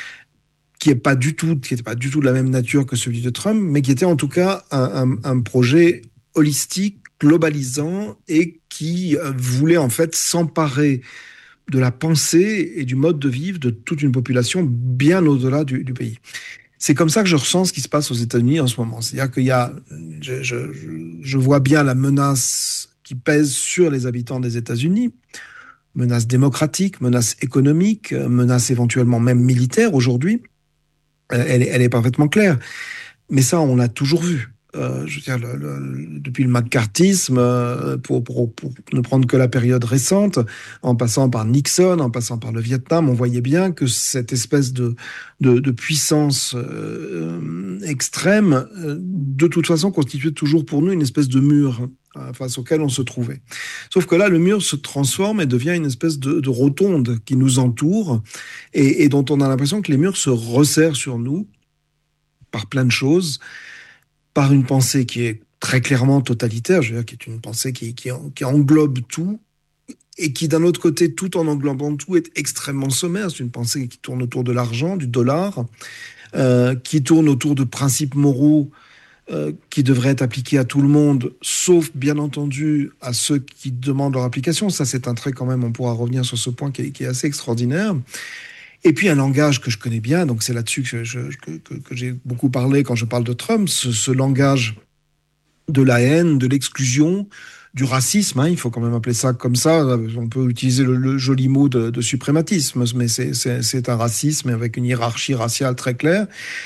qui est pas du tout, qui n'était pas du tout de la même nature que celui de Trump, mais qui était en tout cas un, un, un projet holistique, globalisant, et qui voulait en fait s'emparer de la pensée et du mode de vivre de toute une population bien au-delà du, du pays. C'est comme ça que je ressens ce qui se passe aux États-Unis en ce moment. C'est-à-dire qu'il y a, je, je, je vois bien la menace qui pèse sur les habitants des États-Unis. Menace démocratique, menace économique, menace éventuellement même militaire aujourd'hui. Elle, elle est parfaitement claire. Mais ça, on l'a toujours vu. Euh, je veux dire, le, le, depuis le McCarthyisme, euh, pour, pour, pour ne prendre que la période récente, en passant par Nixon, en passant par le Vietnam, on voyait bien que cette espèce de, de, de puissance euh, extrême, euh, de toute façon, constituait toujours pour nous une espèce de mur face auquel on se trouvait. Sauf que là, le mur se transforme et devient une espèce de, de rotonde qui nous entoure et, et dont on a l'impression que les murs se resserrent sur nous par plein de choses, par une pensée qui est très clairement totalitaire, je veux dire, qui est une pensée qui, qui, qui englobe tout et qui, d'un autre côté, tout en englobant tout, est extrêmement sommaire. C'est une pensée qui tourne autour de l'argent, du dollar, euh, qui tourne autour de principes moraux Euh, qui devrait être appliqué à tout le monde, sauf bien entendu à ceux qui demandent leur application. Ça, c'est un trait quand même, on pourra revenir sur ce point qui est, qui est assez extraordinaire. Et puis un langage que je connais bien, donc c'est là-dessus que, je, que, que, que j'ai beaucoup parlé quand je parle de Trump, ce, ce langage de la haine, de l'exclusion, du racisme, hein, il faut quand même appeler ça comme ça, on peut utiliser le, le joli mot de, de suprématisme, mais c'est, c'est, c'est un racisme avec une hiérarchie raciale très claire,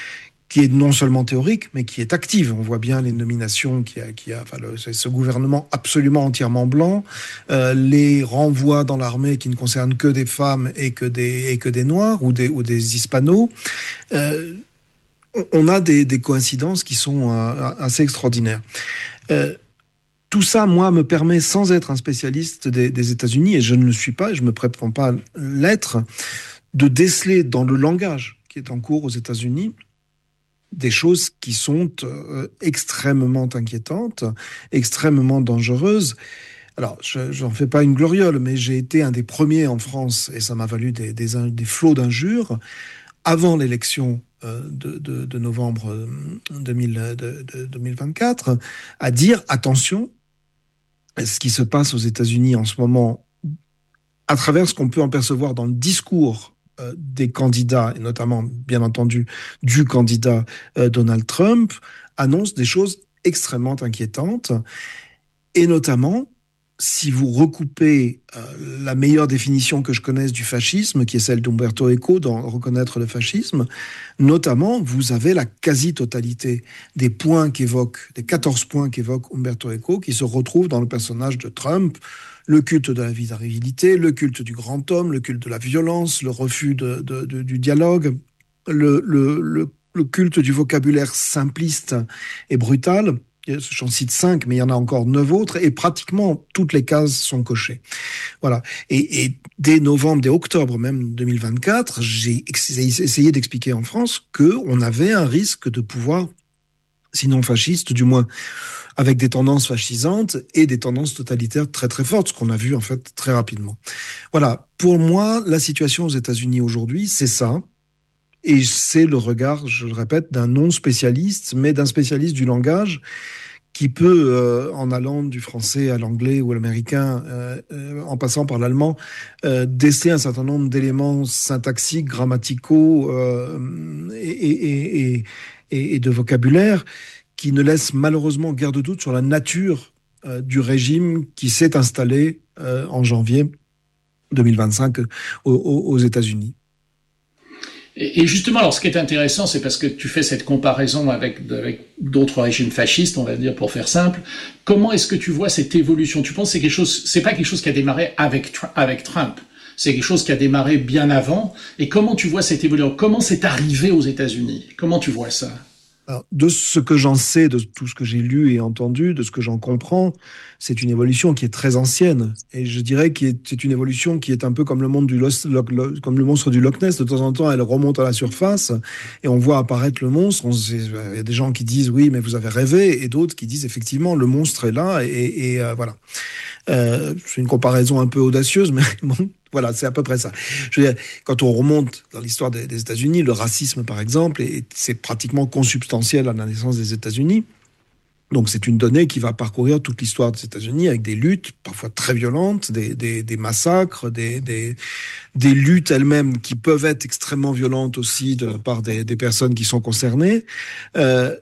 qui est non seulement théorique, mais qui est active. On voit bien les nominations qui a, qui a, enfin, le, ce gouvernement absolument entièrement blanc, euh, les renvois dans l'armée qui ne concernent que des femmes et que des, et que des noirs ou des, ou des hispanos. Euh, on a des, des coïncidences qui sont euh, assez extraordinaires. Euh, tout ça, moi, me permet, sans être un spécialiste des, des États-Unis, et je ne le suis pas, et je ne me prétends pas l'être, de déceler dans le langage qui est en cours aux États-Unis des choses qui sont euh, extrêmement inquiétantes, extrêmement dangereuses. Alors, je n'en fais pas une gloriole, mais j'ai été un des premiers en France, et ça m'a valu des, des, des flots d'injures, avant l'élection euh, de, de, de novembre deux mille, de, de deux mille vingt-quatre, à dire, attention, ce qui se passe aux États-Unis en ce moment, à travers ce qu'on peut en percevoir dans le discours euh, des candidats, et notamment, bien entendu, du candidat euh, Donald Trump, annonce des choses extrêmement inquiétantes. Et notamment, si vous recoupez euh, la meilleure définition que je connaisse du fascisme, qui est celle d'Umberto Eco dans Reconnaître le fascisme, notamment, vous avez la quasi-totalité des points qu'évoque, des quatorze points qu'évoque Umberto Eco, qui se retrouvent dans le personnage de Trump. Le culte de la vulnérabilité, le culte du grand homme, le culte de la violence, le refus de, de, de, du dialogue, le, le, le, le culte du vocabulaire simpliste et brutal. J'en cite cinq, mais il y en a encore neuf autres, et pratiquement toutes les cases sont cochées. Voilà. Et, et dès novembre, dès octobre même deux mille vingt-quatre, j'ai essayé d'expliquer en France qu'on avait un risque de pouvoir, sinon fasciste, du moins avec des tendances fascisantes et des tendances totalitaires très très fortes, ce qu'on a vu en fait très rapidement. Voilà. Pour moi, la situation aux États-Unis aujourd'hui, c'est ça. Et c'est le regard, je le répète, d'un non-spécialiste, mais d'un spécialiste du langage qui peut, euh, en allant du français à l'anglais ou à l'américain, euh, euh, en passant par l'allemand, euh, déceler un certain nombre d'éléments syntaxiques, grammaticaux euh, et, et, et, et, et de vocabulaire qui ne laissent malheureusement guère de doute sur la nature euh, du régime qui s'est installé euh, en janvier deux mille vingt-cinq aux, aux États-Unis. Et justement, alors, ce qui est intéressant, c'est parce que tu fais cette comparaison avec, avec d'autres régimes fascistes, on va dire, pour faire simple. Comment est-ce que tu vois cette évolution? Tu penses que c'est quelque chose, c'est pas quelque chose qui a démarré avec, avec Trump. C'est quelque chose qui a démarré bien avant. Et comment tu vois cette évolution? Comment c'est arrivé aux États-Unis? Comment tu vois ça? Alors, de ce que j'en sais, de tout ce que j'ai lu et entendu, de ce que j'en comprends, c'est une évolution qui est très ancienne. Et je dirais que c'est une évolution qui est un peu comme le, monde du Lost, comme le monstre du Loch Ness. De temps en temps, elle remonte à la surface et on voit apparaître le monstre. On, il y a des gens qui disent « oui, mais vous avez rêvé » et d'autres qui disent « effectivement, le monstre est là » et, et euh, voilà. Euh, c'est une comparaison un peu audacieuse, mais bon, voilà, c'est à peu près ça. Je veux dire, quand on remonte dans l'histoire des, des États-Unis, le racisme, par exemple, et c'est pratiquement consubstantiel à la naissance des États-Unis. Donc, c'est une donnée qui va parcourir toute l'histoire des États-Unis avec des luttes parfois très violentes, des, des, des massacres, des, des, des luttes elles-mêmes qui peuvent être extrêmement violentes aussi de la part des, des personnes qui sont concernées. Euh,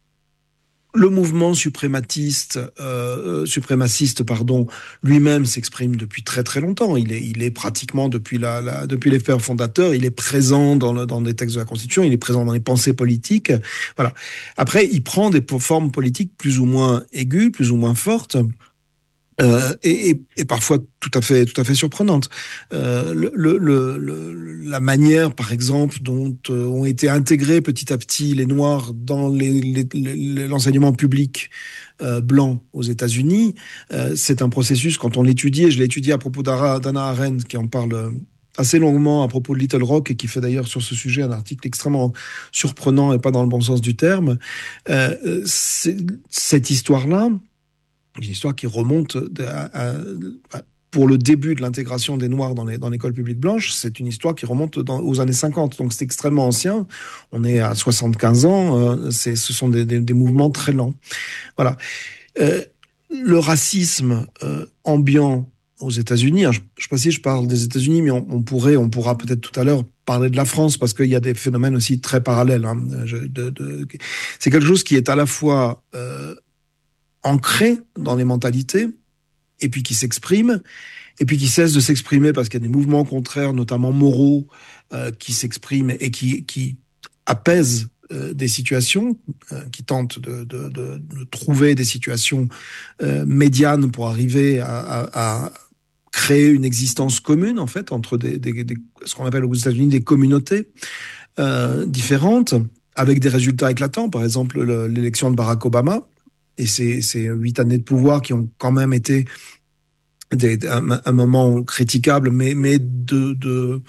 Le mouvement suprématiste, euh, suprémaciste, pardon, lui-même s'exprime depuis très très longtemps. Il est, il est pratiquement depuis la, la depuis les pères fondateurs. Il est présent dans le, dans les textes de la Constitution. Il est présent dans les pensées politiques. Voilà. Après, il prend des formes politiques plus ou moins aiguës, plus ou moins fortes. Euh, et, et, et parfois tout à fait, tout à fait surprenante. Euh, le, le, le, la manière, par exemple, dont euh, ont été intégrés petit à petit les Noirs dans les, les, les, l'enseignement public euh, blanc aux États-Unis, euh, c'est un processus. Quand on l'étudie, je l'ai étudié à propos d'Hannah Arendt, qui en parle assez longuement à propos de Little Rock et qui fait d'ailleurs sur ce sujet un article extrêmement surprenant et pas dans le bon sens du terme. Euh, c'est, cette histoire-là, une histoire qui remonte à, à, à, pour le début de l'intégration des Noirs dans, les, dans l'école publique blanche, c'est une histoire qui remonte dans, aux années cinquante. Donc c'est extrêmement ancien. On est à soixante-quinze ans. Euh, c'est, ce sont des, des, des mouvements très lents. Voilà. Euh, le racisme euh, ambiant aux États-Unis, je ne sais pas si je parle des États-Unis, mais on, on pourrait, on pourra peut-être tout à l'heure parler de la France parce qu'il y a des phénomènes aussi très parallèles. Hein, de, de, c'est quelque chose qui est à la fois euh, ancré dans les mentalités, et puis qui s'exprime, et puis qui cesse de s'exprimer parce qu'il y a des mouvements contraires, notamment moraux, euh, qui s'expriment et qui, qui apaisent euh, des situations, euh, qui tente de, de, de, de trouver des situations euh, médianes pour arriver à, à, à créer une existence commune, en fait, entre des, des, des, ce qu'on appelle aux États-Unis des communautés euh, différentes, avec des résultats éclatants. Par exemple, le, l'élection de Barack Obama et ces, ces huit années de pouvoir qui ont quand même été des, un, un moment critiquable, mais, mais de... de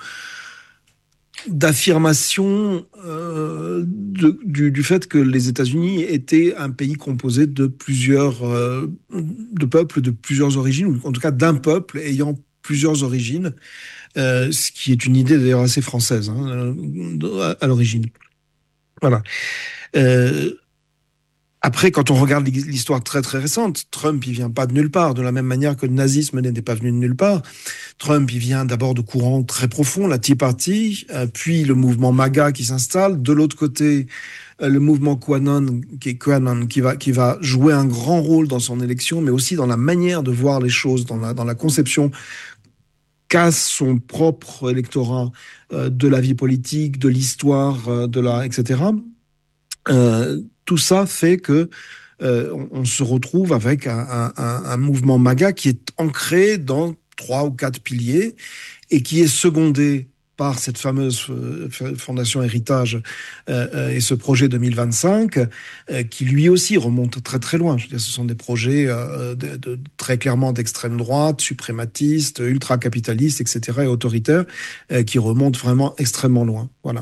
d'affirmation euh, de, du, du fait que les États-Unis étaient un pays composé de plusieurs euh, de peuples de plusieurs origines, ou en tout cas d'un peuple ayant plusieurs origines, euh, ce qui est une idée d'ailleurs assez française hein, à, à l'origine. Voilà. Euh, Après, quand on regarde l'histoire très très récente, Trump, il vient pas de nulle part, de la même manière que le nazisme n'était pas venu de nulle part. Trump, il vient d'abord de courants très profonds, la Tea Party, euh, puis le mouvement MAGA qui s'installe. De l'autre côté, euh, le mouvement QAnon, qui est QAnon, qui va qui va jouer un grand rôle dans son élection, mais aussi dans la manière de voir les choses, dans la dans la conception qu'a son propre électorat euh, de la vie politique, de l'histoire, euh, de la et cetera. Euh, Tout ça fait que euh, on, on se retrouve avec un, un, un mouvement MAGA qui est ancré dans trois ou quatre piliers et qui est secondé par cette fameuse fondation Héritage euh, euh, et ce projet deux mille vingt-cinq euh, qui lui aussi remonte très très loin. Je veux dire, ce sont des projets euh, de, de, très clairement d'extrême droite, suprématistes, ultra-capitalistes, et cetera et autoritaires euh, qui remontent vraiment extrêmement loin. Voilà.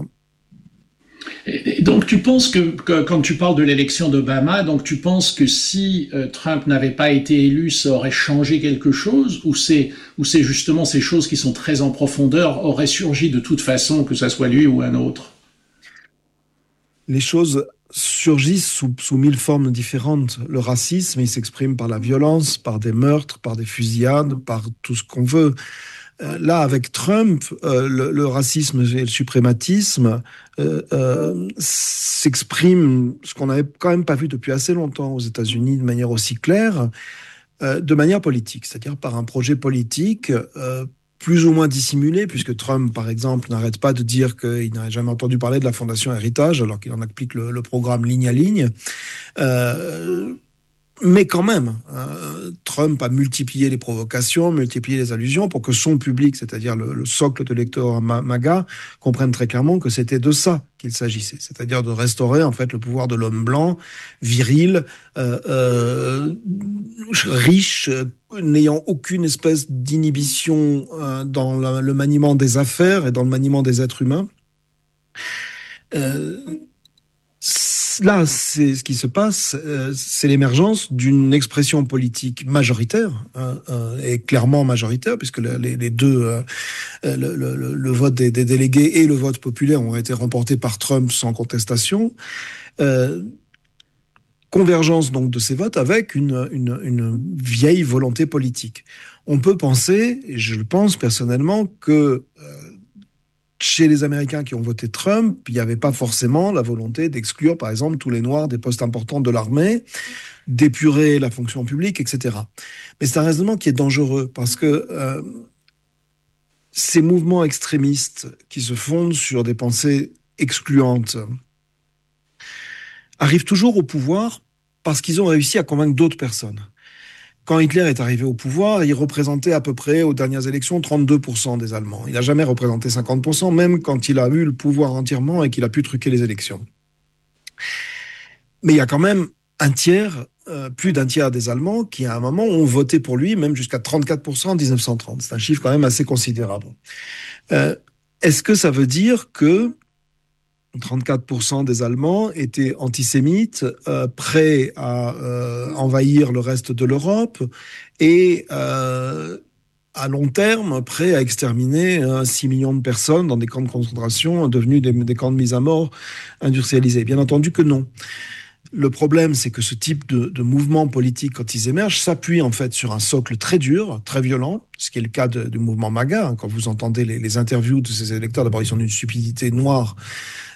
Et donc tu penses que, que quand tu parles de l'élection d'Obama, donc tu penses que si euh, Trump n'avait pas été élu, ça aurait changé quelque chose, ou c'est ou c'est justement ces choses qui sont très en profondeur auraient surgi de toute façon, que ça soit lui ou un autre? Les choses surgissent sous, sous mille formes différentes. Le racisme, il s'exprime par la violence, par des meurtres, par des fusillades, par tout ce qu'on veut. Euh, là, avec Trump, euh, le, le racisme et le suprématisme euh, euh, s'expriment, ce qu'on n'avait quand même pas vu depuis assez longtemps aux États-Unis de manière aussi claire, euh, de manière politique, c'est-à-dire par un projet politique euh, plus ou moins dissimulé, puisque Trump, par exemple, n'arrête pas de dire qu'il n'avait jamais entendu parler de la Fondation Héritage, alors qu'il en applique le, le programme ligne à ligne. Euh, Mais quand même, euh, Trump a multiplié les provocations, multiplié les allusions pour que son public, c'est-à-dire le, le socle de lecteurs MAGA, comprenne très clairement que c'était de ça qu'il s'agissait, c'est-à-dire de restaurer en fait le pouvoir de l'homme blanc, viril, euh, euh, riche, euh, n'ayant aucune espèce d'inhibition euh, dans la, le maniement des affaires et dans le maniement des êtres humains. Euh, Là, c'est ce qui se passe, euh, c'est l'émergence d'une expression politique majoritaire, hein, euh, et clairement majoritaire, puisque le, les, les deux, euh, le, le, le vote des, des délégués et le vote populaire ont été remportés par Trump sans contestation. Euh, convergence donc de ces votes avec une, une, une vieille volonté politique. On peut penser, et je le pense personnellement, que euh, chez les Américains qui ont voté Trump, il n'y avait pas forcément la volonté d'exclure, par exemple, tous les Noirs des postes importants de l'armée, d'épurer la fonction publique, et cetera. Mais c'est un raisonnement qui est dangereux parce que euh, ces mouvements extrémistes qui se fondent sur des pensées excluantes arrivent toujours au pouvoir parce qu'ils ont réussi à convaincre d'autres personnes. Quand Hitler est arrivé au pouvoir, il représentait à peu près, aux dernières élections, trente-deux pour cent des Allemands. Il n'a jamais représenté cinquante pour cent, même quand il a eu le pouvoir entièrement et qu'il a pu truquer les élections. Mais il y a quand même un tiers, euh, plus d'un tiers des Allemands qui, à un moment, ont voté pour lui, même jusqu'à trente-quatre pour cent en dix-neuf cent trente. C'est un chiffre quand même assez considérable. Euh, est-ce que ça veut dire que trente-quatre pour cent des Allemands étaient antisémites, euh, prêts à euh, envahir le reste de l'Europe et euh, à long terme prêts à exterminer euh, six millions de personnes dans des camps de concentration devenus des, des camps de mise à mort industrialisés? Bien entendu que non. Le problème, c'est que ce type de, de mouvement politique, quand ils émergent, s'appuie en fait sur un socle très dur, très violent, ce qui est le cas de, du mouvement MAGA. Quand vous entendez les, les interviews de ces électeurs, d'abord ils sont d'une stupidité noire,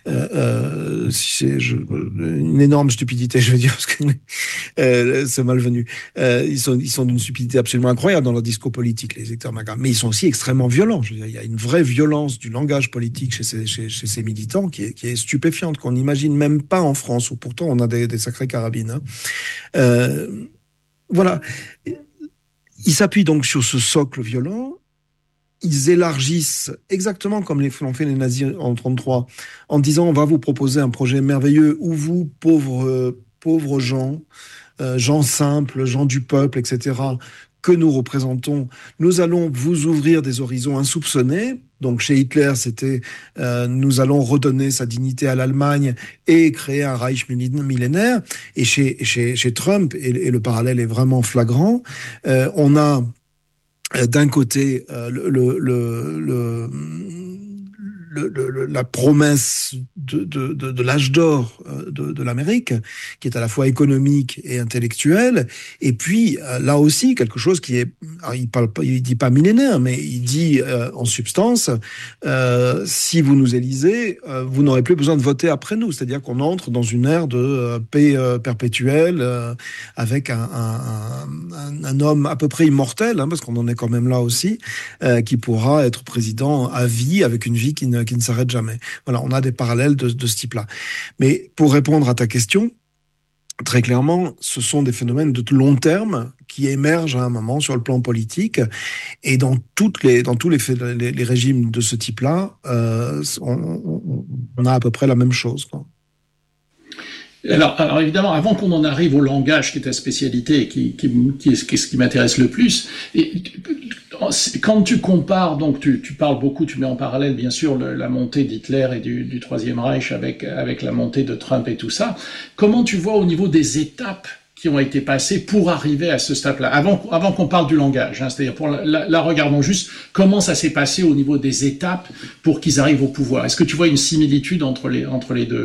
Euh, euh, c'est je, une énorme stupidité, je veux dire, parce que euh, c'est malvenu. Euh, ils sont, ils sont d'une stupidité absolument incroyable dans leur discours politique, les électeurs macabres. Mais ils sont aussi extrêmement violents. Je veux dire, il y a une vraie violence du langage politique chez ces, chez, chez ces militants qui est, qui est stupéfiante, qu'on n'imagine même pas en France, où pourtant on a des, des sacrées carabines. Hein. Euh, voilà. Ils s'appuient donc sur ce socle violent. Ils élargissent exactement comme l'ont fait les nazis en trente-trois, en disant on va vous proposer un projet merveilleux où vous, pauvres, euh, pauvres gens, euh, gens simples, gens du peuple, et cetera, que nous représentons, nous allons vous ouvrir des horizons insoupçonnés. Donc chez Hitler, c'était euh, nous allons redonner sa dignité à l'Allemagne et créer un Reich millénaire. Et chez, chez, chez Trump, et, et le parallèle est vraiment flagrant, euh, on a d'un côté, euh, le, le, le, le, le, la promesse de, de, de, de l'âge d'or de, de l'Amérique, qui est à la fois économique et intellectuelle, et puis euh, là aussi quelque chose qui est, alors il parle pas, il dit pas millénaire, mais il dit euh, en substance, euh, si vous nous élisez, euh, vous n'aurez plus besoin de voter après nous, c'est-à-dire qu'on entre dans une ère de euh, paix euh, perpétuelle euh, avec un, un, un, un homme à peu près immortel, hein, parce qu'on en est quand même là aussi, euh, qui pourra être président à vie avec une vie qui ne qui ne s'arrête jamais. Voilà, on a des parallèles de, de ce type-là. Mais pour répondre à ta question, très clairement, ce sont des phénomènes de long terme qui émergent à un moment sur le plan politique. Et dans, toutes les, dans tous les, les, les régimes de ce type-là, euh, on, on, on a à peu près la même chose, quoi. Alors, alors évidemment, avant qu'on en arrive au langage qui est ta spécialité et qui, qui, qui, est, qui est ce qui m'intéresse le plus, et, quand tu compares, donc tu, tu parles beaucoup, tu mets en parallèle bien sûr le, la montée d'Hitler et du, du Troisième Reich avec, avec la montée de Trump et tout ça, comment tu vois au niveau des étapes qui ont été passées pour arriver à ce stade-là, avant, avant qu'on parle du langage, hein, c'est-à-dire pour la, la, la regardons juste comment ça s'est passé au niveau des étapes pour qu'ils arrivent au pouvoir. Est-ce que tu vois une similitude entre les, entre les deux ?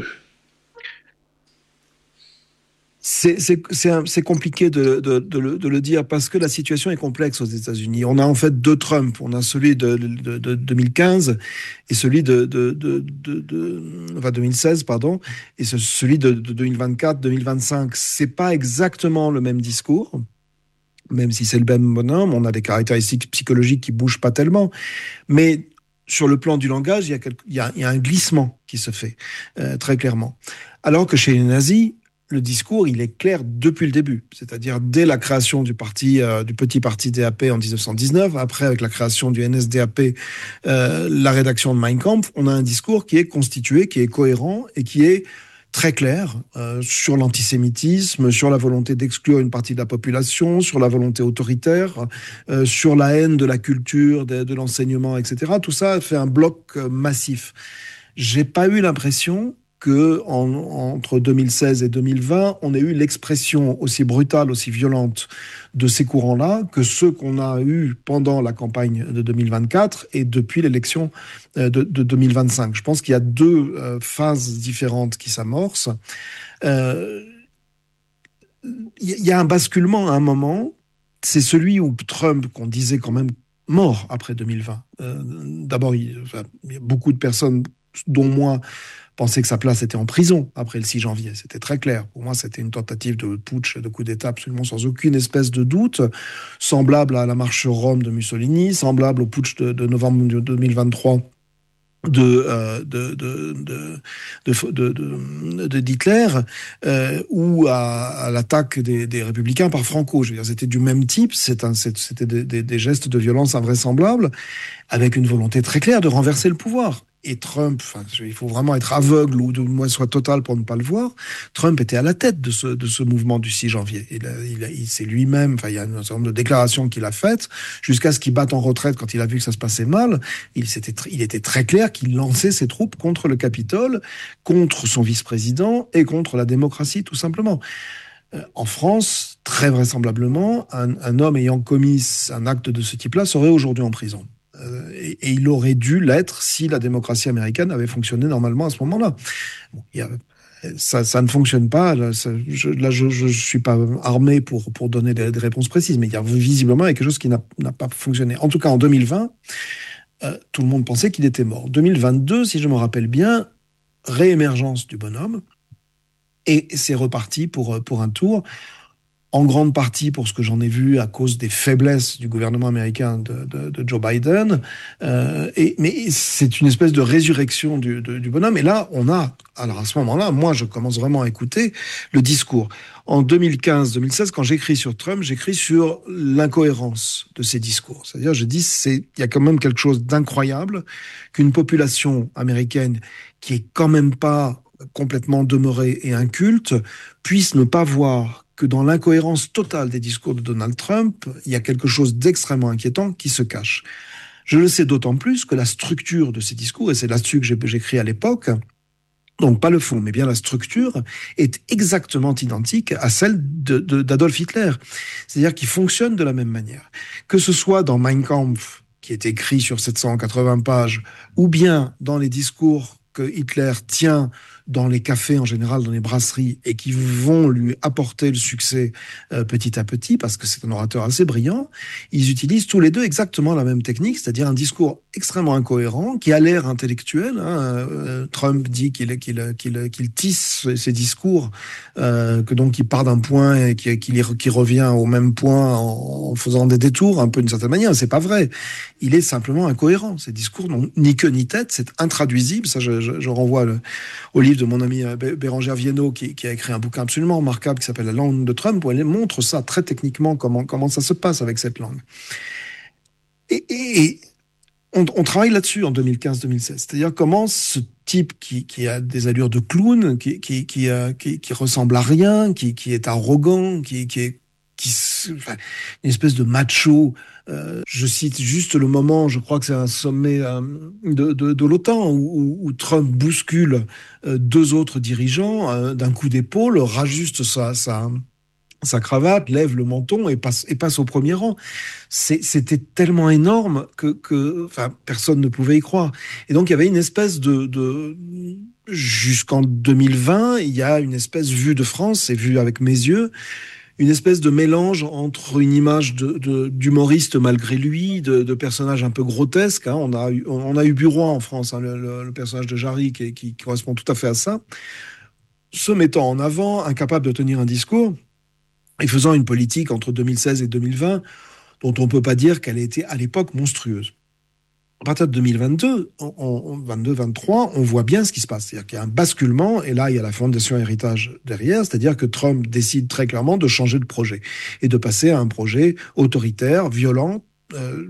C'est, c'est, c'est, un, c'est compliqué de, de, de, le, de le dire parce que la situation est complexe aux États-Unis. On a en fait deux Trump. On a celui de, de, de deux mille quinze et celui de, de, de, de, de enfin deux mille seize, pardon, et ce, celui de, de deux mille vingt-quatre, deux mille vingt-cinq. C'est pas exactement le même discours, même si c'est le même bonhomme. On a des caractéristiques psychologiques qui bougent pas tellement, mais sur le plan du langage, il y a, quelque, il y a, il y a un glissement qui se fait euh, très clairement. Alors que chez les nazis, le discours, il est clair depuis le début. C'est-à-dire, dès la création du parti, euh, du petit parti D A P en dix-neuf cent dix-neuf, après, avec la création du N S D A P, euh, la rédaction de Mein Kampf, on a un discours qui est constitué, qui est cohérent et qui est très clair euh, sur l'antisémitisme, sur la volonté d'exclure une partie de la population, sur la volonté autoritaire, euh, sur la haine de la culture, de, de l'enseignement, et cetera. Tout ça fait un bloc euh, massif. J'ai pas eu l'impression que en, entre deux mille seize et deux mille vingt, on ait eu l'expression aussi brutale, aussi violente de ces courants-là que ceux qu'on a eus pendant la campagne de deux mille vingt-quatre et depuis l'élection de, de deux mille vingt-cinq. Je pense qu'il y a deux euh, phases différentes qui s'amorcent. Euh, il y a un basculement à un moment, c'est celui où Trump, qu'on disait quand même mort après deux mille vingt. Euh, d'abord, il, enfin, il y a beaucoup de personnes, dont moi, pensaient que sa place était en prison après le six janvier. C'était très clair. Pour moi, c'était une tentative de putsch, de coup d'État absolument sans aucune espèce de doute, semblable à la marche sur Rome de Mussolini, semblable au putsch de, de novembre deux mille vingt-trois de, euh, de, de, de, de, de, de, de d'Hitler, euh, ou à, à l'attaque des, des républicains par Franco. Je veux dire, c'était du même type, c'est un, c'était des, des, des gestes de violence invraisemblables, avec une volonté très claire de renverser le pouvoir. Et Trump, enfin, il faut vraiment être aveugle ou de moins soit total pour ne pas le voir. Trump était à la tête de ce, de ce mouvement du six janvier. Il, a, il, a, il c'est lui-même, enfin, il y a un certain nombre de déclarations qu'il a faites, jusqu'à ce qu'il batte en retraite quand il a vu que ça se passait mal. Il, c'était, il était très clair qu'il lançait ses troupes contre le Capitole, contre son vice-président et contre la démocratie, tout simplement. Euh, en France, très vraisemblablement, un, un homme ayant commis un acte de ce type-là serait aujourd'hui en prison. Et, et il aurait dû l'être si la démocratie américaine avait fonctionné normalement à ce moment-là. Bon, il y a, ça, ça ne fonctionne pas. Là, ça, je, là, je, je suis pas armé pour pour donner des, des réponses précises, mais il y a visiblement quelque chose qui n'a, n'a pas fonctionné. En tout cas, en deux mille vingt, euh, tout le monde pensait qu'il était mort. deux mille vingt-deux, si je me rappelle bien, réémergence du bonhomme. Et c'est reparti pour, pour un tour, en grande partie pour ce que j'en ai vu à cause des faiblesses du gouvernement américain de, de, de Joe Biden. Euh, et, mais c'est une espèce de résurrection du, de, du bonhomme. Et là, on a, alors à ce moment-là, moi, je commence vraiment à écouter le discours. En deux mille quinze deux mille seize, quand j'écris sur Trump, j'écris sur l'incohérence de ses discours. C'est-à-dire, je dis, c'est, il y a quand même quelque chose d'incroyable qu'une population américaine qui est quand même pas complètement demeurée et inculte puisse ne pas voir que dans l'incohérence totale des discours de Donald Trump, il y a quelque chose d'extrêmement inquiétant qui se cache. Je le sais d'autant plus que la structure de ces discours, et c'est là-dessus que j'ai, j'écris à l'époque, donc pas le fond, mais bien la structure, est exactement identique à celle de, de, d'Adolf Hitler. C'est-à-dire qu'il fonctionne de la même manière. Que ce soit dans Mein Kampf, qui est écrit sur sept cent quatre-vingts pages, ou bien dans les discours que Hitler tient dans les cafés en général, dans les brasseries, et qui vont lui apporter le succès euh, petit à petit, parce que c'est un orateur assez brillant, ils utilisent tous les deux exactement la même technique, c'est-à-dire un discours extrêmement incohérent, qui a l'air intellectuel. Hein. Euh, Trump dit qu'il, qu'il, qu'il, qu'il tisse ses discours, euh, que donc il part d'un point et qu'il, qu'il, qu'il revient au même point en, en faisant des détours, un peu d'une certaine manière. C'est pas vrai. Il est simplement incohérent. Ces discours n'ont ni queue ni tête, c'est intraduisible. Ça, je, je, je renvoie le, au livre de mon ami Bérangère Viennot, qui, qui a écrit un bouquin absolument remarquable qui s'appelle La langue de Trump, où elle montre ça très techniquement, comment, comment ça se passe avec cette langue. Et, et, et on, on travaille là-dessus en deux mille quinze deux mille seize. C'est-à-dire comment ce type qui, qui a des allures de clown, qui, qui, qui, euh, qui, qui ressemble à rien, qui, qui est arrogant, qui, qui est qui, enfin, une espèce de macho. Euh, je cite juste le moment, je crois que c'est un sommet euh, de, de, de l'OTAN où, où Trump bouscule euh, deux autres dirigeants euh, d'un coup d'épaule, rajuste sa, sa, sa cravate, lève le menton et passe, et passe au premier rang. C'est, c'était tellement énorme que, que enfin, personne ne pouvait y croire. Et donc il y avait une espèce de... de jusqu'en deux mille vingt, il y a une espèce vue de France, c'est vu avec mes yeux, une espèce de mélange entre une image de, de, d'humoriste malgré lui, de, de personnage un peu grotesque. Hein. On a eu, on a eu Bureau en France, hein, le, le, le personnage de Jarry qui, qui correspond tout à fait à ça, se mettant en avant, incapable de tenir un discours, et faisant une politique entre deux mille seize et deux mille vingt dont on ne peut pas dire qu'elle était à l'époque monstrueuse. À partir de deux mille vingt-deux, vingt-deux vingt-trois, on voit bien ce qui se passe. C'est-à-dire qu'il y a un basculement, et là, il y a la Fondation Héritage derrière, c'est-à-dire que Trump décide très clairement de changer de projet et de passer à un projet autoritaire, violent, euh,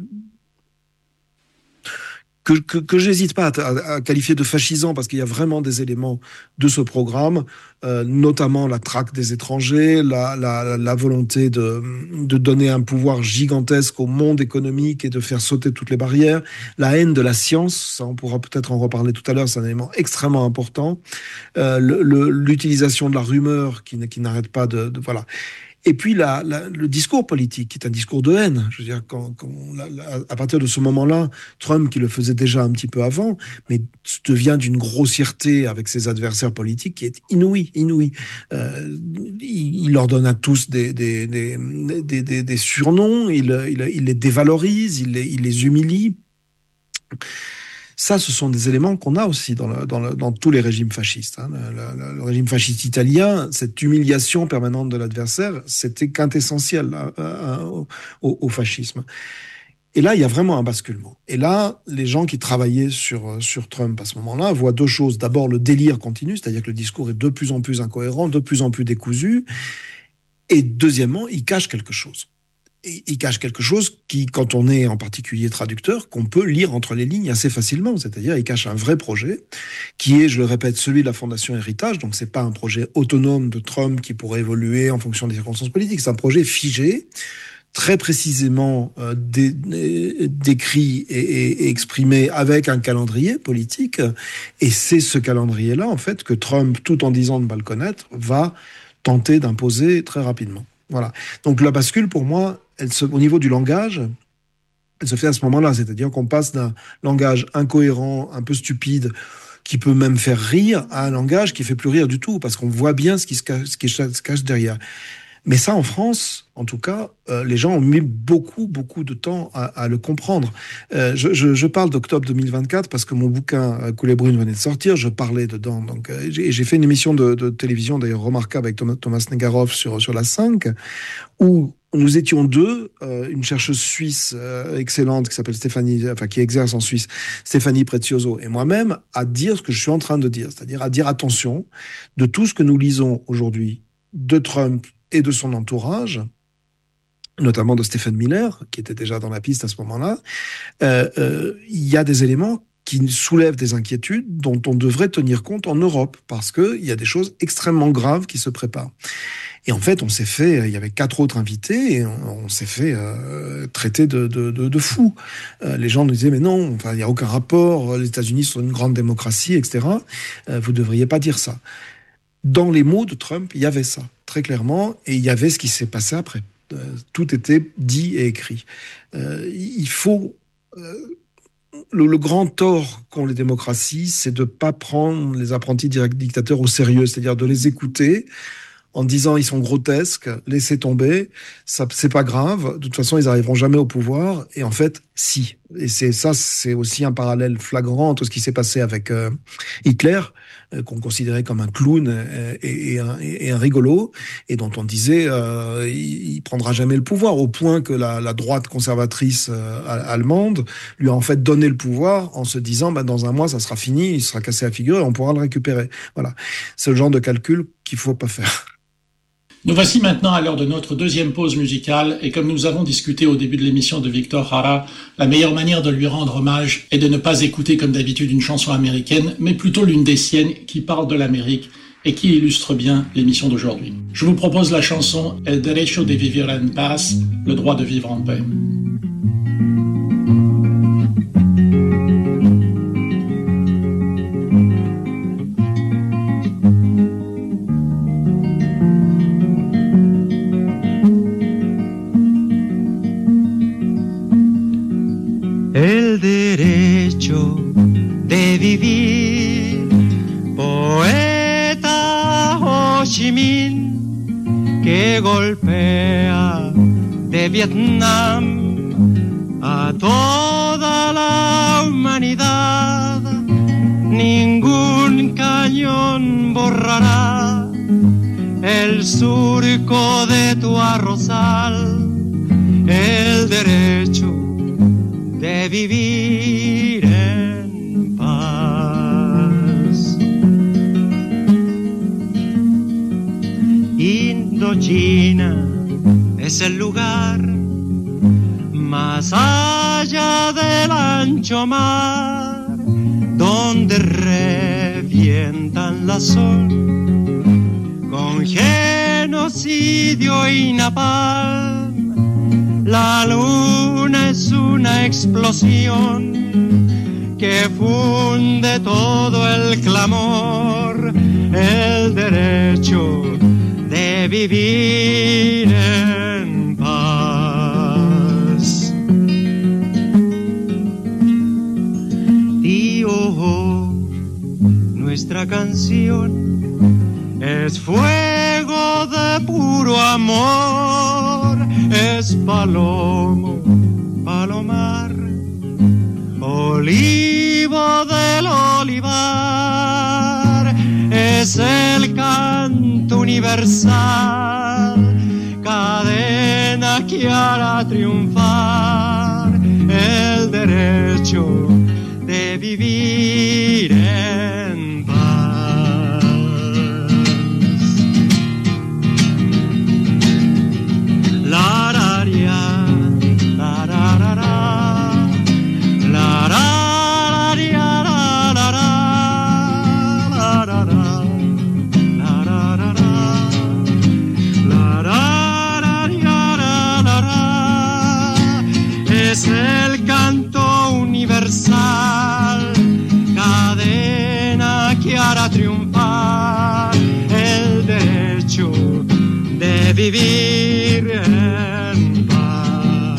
que, que, que j'hésite pas à, à, à qualifier de fascisant, parce qu'il y a vraiment des éléments de ce programme, euh, notamment la traque des étrangers, la, la, la volonté de, de donner un pouvoir gigantesque au monde économique et de faire sauter toutes les barrières, la haine de la science, ça on pourra peut-être en reparler tout à l'heure, c'est un élément extrêmement important, euh, le, le, l'utilisation de la rumeur qui, qui n'arrête pas de, de voilà. Et puis la, la, le discours politique, qui est un discours de haine. Je veux dire, quand, quand la, la, à partir de ce moment-là, Trump, qui le faisait déjà un petit peu avant, mais devient d'une grossièreté avec ses adversaires politiques qui est inouïe, inouïe. Euh, il, il leur donne à tous des, des, des, des, des, des surnoms, il, il, il les dévalorise, il les, il les humilie. Ça, ce sont des éléments qu'on a aussi dans, le, dans, le, dans tous les régimes fascistes. Hein. Le, le, le régime fasciste italien, cette humiliation permanente de l'adversaire, c'était quintessentiel hein, hein, au, au fascisme. Et là, il y a vraiment un basculement. Et là, les gens qui travaillaient sur, sur Trump à ce moment-là voient deux choses. D'abord, le délire continue, c'est-à-dire que le discours est de plus en plus incohérent, de plus en plus décousu. Et deuxièmement, il cache quelque chose. Il cache quelque chose qui, quand on est en particulier traducteur, qu'on peut lire entre les lignes assez facilement. C'est-à-dire, il cache un vrai projet qui est, je le répète, celui de la Fondation Héritage. Donc, c'est pas un projet autonome de Trump qui pourrait évoluer en fonction des circonstances politiques. C'est un projet figé, très précisément euh, dé, décrit et, et, et exprimé avec un calendrier politique. Et c'est ce calendrier-là, en fait, que Trump, tout en disant de mal connaître, va tenter d'imposer très rapidement. Voilà. Donc, la bascule, pour moi, elle se, au niveau du langage, elle se fait à ce moment-là. C'est-à-dire qu'on passe d'un langage incohérent, un peu stupide, qui peut même faire rire, à un langage qui fait plus rire du tout, parce qu'on voit bien ce qui se cache, ce qui se cache derrière. Mais ça, en France, en tout cas, euh, les gens ont mis beaucoup, beaucoup de temps à, à le comprendre. Euh, je, je, je parle d'octobre deux mille vingt-quatre parce que mon bouquin euh, Couler Brune venait de sortir. Je parlais dedans. Donc, euh, j'ai, j'ai fait une émission de, de télévision, d'ailleurs remarquable, avec Thomas, Thomas Negaroff sur, sur la cinq, où nous étions deux, euh, une chercheuse suisse euh, excellente qui s'appelle Stéphanie, enfin qui exerce en Suisse, Stéphanie Prezioso, et moi-même, à dire ce que je suis en train de dire, c'est-à-dire à dire attention de tout ce que nous lisons aujourd'hui de Trump et de son entourage, notamment de Stephen Miller, qui était déjà dans la piste à ce moment-là. Euh, euh, il y a des éléments qui soulèvent des inquiétudes dont on devrait tenir compte en Europe, parce qu'il y a des choses extrêmement graves qui se préparent. Et en fait, on s'est fait, il y avait quatre autres invités, et on, on s'est fait euh, traiter de, de, de, de fous. Euh, les gens nous disaient, mais non, enfin, il n'y a aucun rapport, les États-Unis sont une grande démocratie, et cetera. Euh, vous ne devriez pas dire ça. Dans les mots de Trump, il y avait ça, très clairement, et il y avait ce qui s'est passé après. Euh, tout était dit et écrit. Euh, il faut... Euh, le, le grand tort qu'ont les démocraties, c'est de ne pas prendre les apprentis dictateurs au sérieux, c'est-à-dire de les écouter en disant ils sont grotesques, laissez tomber, ça c'est pas grave, de toute façon ils arriveront jamais au pouvoir, et en fait si. Et c'est ça, c'est aussi un parallèle flagrant entre ce qui s'est passé avec euh, Hitler, euh, qu'on considérait comme un clown euh, et, et, un, et un rigolo, et dont on disait euh, il, il prendra jamais le pouvoir, au point que la, la droite conservatrice euh, allemande lui a en fait donné le pouvoir en se disant bah, dans un mois ça sera fini, il sera cassé la figure et on pourra le récupérer. Voilà, c'est le genre de calcul qu'il faut pas faire. Nous voici maintenant à l'heure de notre deuxième pause musicale, et comme nous avons discuté au début de l'émission de Victor Jara, la meilleure manière de lui rendre hommage est de ne pas écouter comme d'habitude une chanson américaine, mais plutôt l'une des siennes qui parle de l'Amérique et qui illustre bien l'émission d'aujourd'hui. Je vous propose la chanson El Derecho de Vivir en Paz, le droit de vivre en paix. El derecho de vivir, poeta Ho Chi Minh, que golpea de Vietnam a toda la humanidad. Ningún cañón borrará el surco de tu arrozal. El derecho de vivir en paz. Indochina es el lugar más allá del ancho mar, donde revientan la sol con genocidio y napalm. La luna es una explosión que funde todo el clamor, el derecho de vivir en paz. Tío, nuestra canción es fuego de puro amor, es palomo, palomar, olivo del olivar, es el canto universal, cadena que hará triunfar el derecho de vivir en paz. La raria, la ra ra ra, la ra raria, la la ra, la ra ra, la ra ra ra, la ra raria, la la ra, es el canto universal, cadena que hará triunfar el derecho de vivir en paz,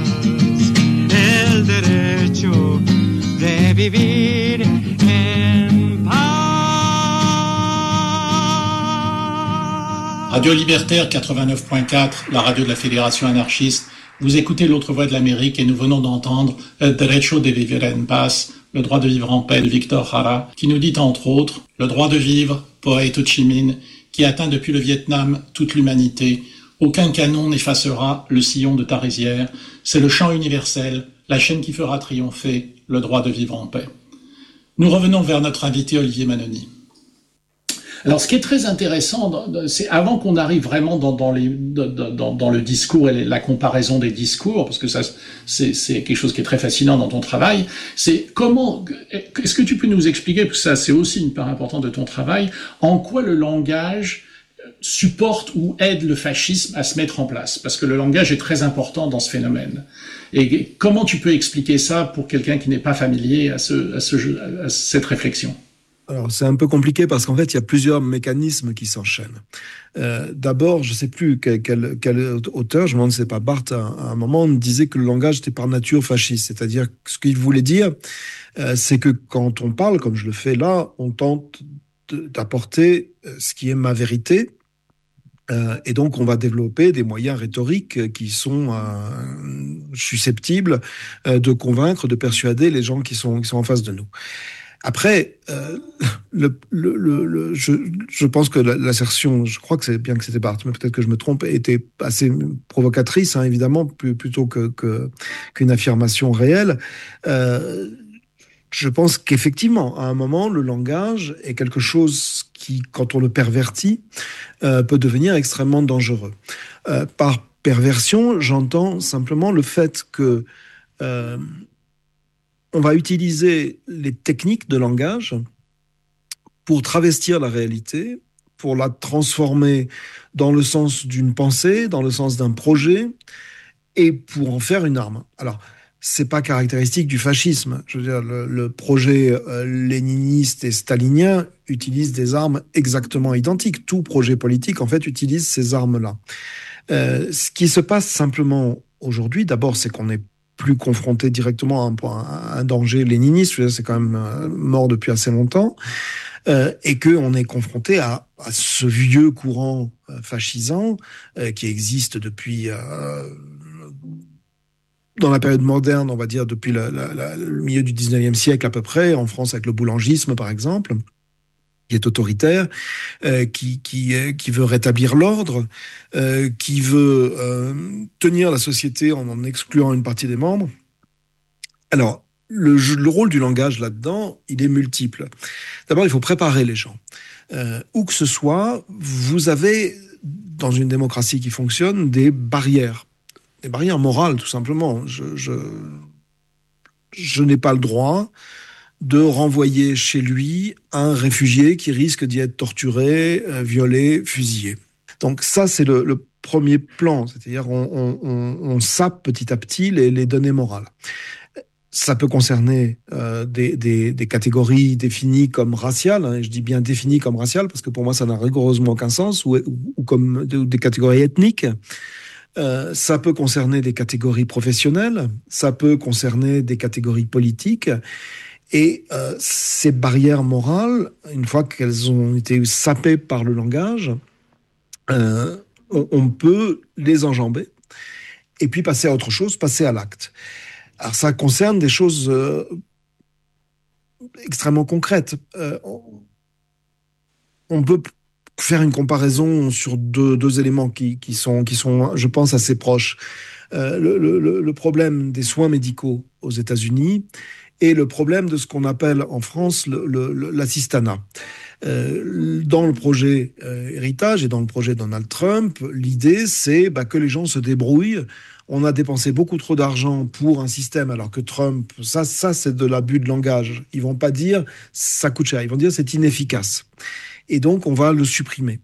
el derecho de vivir en paz. Radio Libertaire quatre-vingt-neuf point quatre, la radio de la Fédération anarchiste. Vous écoutez l'autre voix de l'Amérique et nous venons d'entendre El derecho de vivir en paz, le droit de vivre en paix de Victor Jara, qui nous dit entre autres le droit de vivre, poète Ho Chi Minh, qui atteint depuis le Vietnam toute l'humanité. Aucun canon n'effacera le sillon de ta rizière. C'est le chant universel, la chaîne qui fera triompher le droit de vivre en paix. Nous revenons vers notre invité Olivier Manoni. Alors, ce qui est très intéressant, c'est avant qu'on arrive vraiment dans, dans, les, dans, dans le discours et la comparaison des discours, parce que ça, c'est, c'est quelque chose qui est très fascinant dans ton travail, c'est comment, est-ce que tu peux nous expliquer, parce que ça, c'est aussi une part importante de ton travail, en quoi le langage supporte ou aide le fascisme à se mettre en place? Parce que le langage est très important dans ce phénomène. Et comment tu peux expliquer ça pour quelqu'un qui n'est pas familier à, ce, à, ce, à cette réflexion? Alors, c'est un peu compliqué parce qu'en fait, il y a plusieurs mécanismes qui s'enchaînent. Euh, d'abord, je ne sais plus quel, quel, quel auteur, je me demande si c'est pas Barthes, à, à un moment, disait que le langage était par nature fasciste. C'est-à-dire que ce qu'il voulait dire, euh, c'est que quand on parle, comme je le fais là, on tente de, d'apporter ce qui est ma vérité. Euh, et donc, on va développer des moyens rhétoriques qui sont euh, susceptibles euh, de convaincre, de persuader les gens qui sont, qui sont en face de nous. Après, euh, le, le, le, le, je, je pense que l'assertion, je crois que c'est bien que c'était Barthes, mais peut-être que je me trompe, était assez provocatrice, hein, évidemment, plutôt que, que, qu'une affirmation réelle. Euh, je pense qu'effectivement, à un moment, le langage est quelque chose qui, quand on le pervertit, euh, peut devenir extrêmement dangereux. Euh, par perversion, j'entends simplement le fait que euh, on va utiliser les techniques de langage pour travestir la réalité, pour la transformer dans le sens d'une pensée, dans le sens d'un projet, et pour en faire une arme. Alors, c'est pas caractéristique du fascisme. Je veux dire, le, le projet euh, léniniste et stalinien utilise des armes exactement identiques. Tout projet politique, en fait, utilise ces armes-là. Euh, ce qui se passe simplement aujourd'hui, d'abord, c'est qu'on est plus confronté directement à un, à un danger léniniste, je veux dire, c'est quand même euh, mort depuis assez longtemps, euh, et qu'on est confronté à, à ce vieux courant euh, fascisant euh, qui existe depuis, euh, dans la période moderne, on va dire depuis la, la, la, le milieu du dix-neuvième siècle à peu près, en France avec le boulangisme par exemple, qui est autoritaire, euh, qui, qui, euh, qui veut rétablir l'ordre, euh, qui veut euh, tenir la société en en excluant une partie des membres. Alors, le, le rôle du langage là-dedans, il est multiple. D'abord, il faut préparer les gens. Euh, où que ce soit, vous avez, dans une démocratie qui fonctionne, des barrières. Des barrières morales, tout simplement. Je, je, je n'ai pas le droit de renvoyer chez lui un réfugié qui risque d'y être torturé, euh, violé, fusillé. Donc ça, c'est le, le premier plan, c'est-à-dire on, on, on, on sape petit à petit les, les données morales. Ça peut concerner euh, des, des, des catégories définies comme raciales, hein, et je dis bien définies comme raciales, parce que pour moi, ça n'a rigoureusement aucun sens, ou, ou, ou comme de, des catégories ethniques. Euh, ça peut concerner des catégories professionnelles, ça peut concerner des catégories politiques. Et euh, ces barrières morales, une fois qu'elles ont été sapées par le langage, euh, on, on peut les enjamber et puis passer à autre chose, passer à l'acte. Alors ça concerne des choses euh, extrêmement concrètes. Euh, on, on peut faire une comparaison sur deux, deux éléments qui, qui, sont, qui sont, je pense, assez proches. Euh, le, le, le problème des soins médicaux aux États-Unis et le problème de ce qu'on appelle en France le, le, l'assistanat. Euh, dans le projet euh, Héritage et dans le projet Donald Trump, l'idée c'est bah, que les gens se débrouillent. On a dépensé beaucoup trop d'argent pour un système, alors que Trump, ça, ça c'est de l'abus de langage. Ils vont pas dire ça coûte cher, ils vont dire c'est inefficace. Et donc on va le supprimer.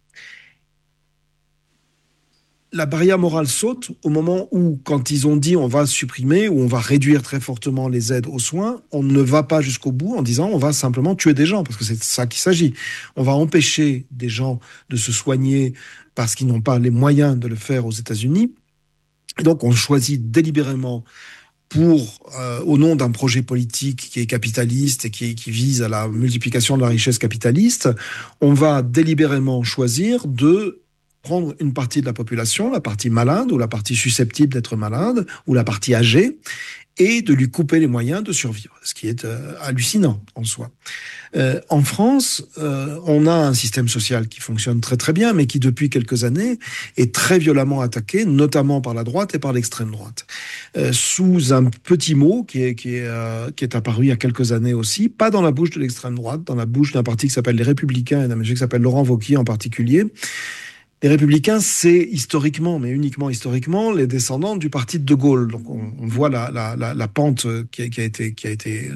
La barrière morale saute au moment où, quand ils ont dit on va supprimer ou on va réduire très fortement les aides aux soins, on ne va pas jusqu'au bout en disant on va simplement tuer des gens, parce que c'est de ça qu'il s'agit. On va empêcher des gens de se soigner parce qu'ils n'ont pas les moyens de le faire aux États-Unis. Et donc on choisit délibérément pour, euh, au nom d'un projet politique qui est capitaliste et qui, qui vise à la multiplication de la richesse capitaliste, on va délibérément choisir de prendre une partie de la population, la partie malade ou la partie susceptible d'être malade ou la partie âgée, et de lui couper les moyens de survivre, ce qui est euh, hallucinant en soi. Euh, en France, euh, on a un système social qui fonctionne très très bien, mais qui depuis quelques années est très violemment attaqué, notamment par la droite et par l'extrême droite, euh, sous un petit mot qui est, qui, est, euh, qui est apparu il y a quelques années aussi, pas dans la bouche de l'extrême droite, dans la bouche d'un parti qui s'appelle les Républicains et d'un monsieur qui s'appelle Laurent Wauquiez en particulier. Les Républicains, c'est historiquement, mais uniquement historiquement, les descendants du parti de De Gaulle. Donc, on, on voit la, la, la, la pente qui a, qui a été, qui a été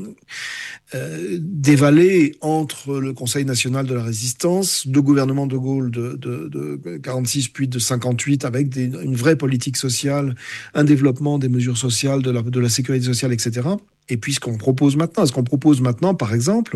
euh, dévalée entre le Conseil national de la résistance, deux gouvernements de Gaulle de, de, de quarante-six puis de cinquante-huit, avec des, une vraie politique sociale, un développement des mesures sociales, de la, de la sécurité sociale, et cetera. Et puis, ce qu'on propose maintenant, ce qu'on propose maintenant, par exemple,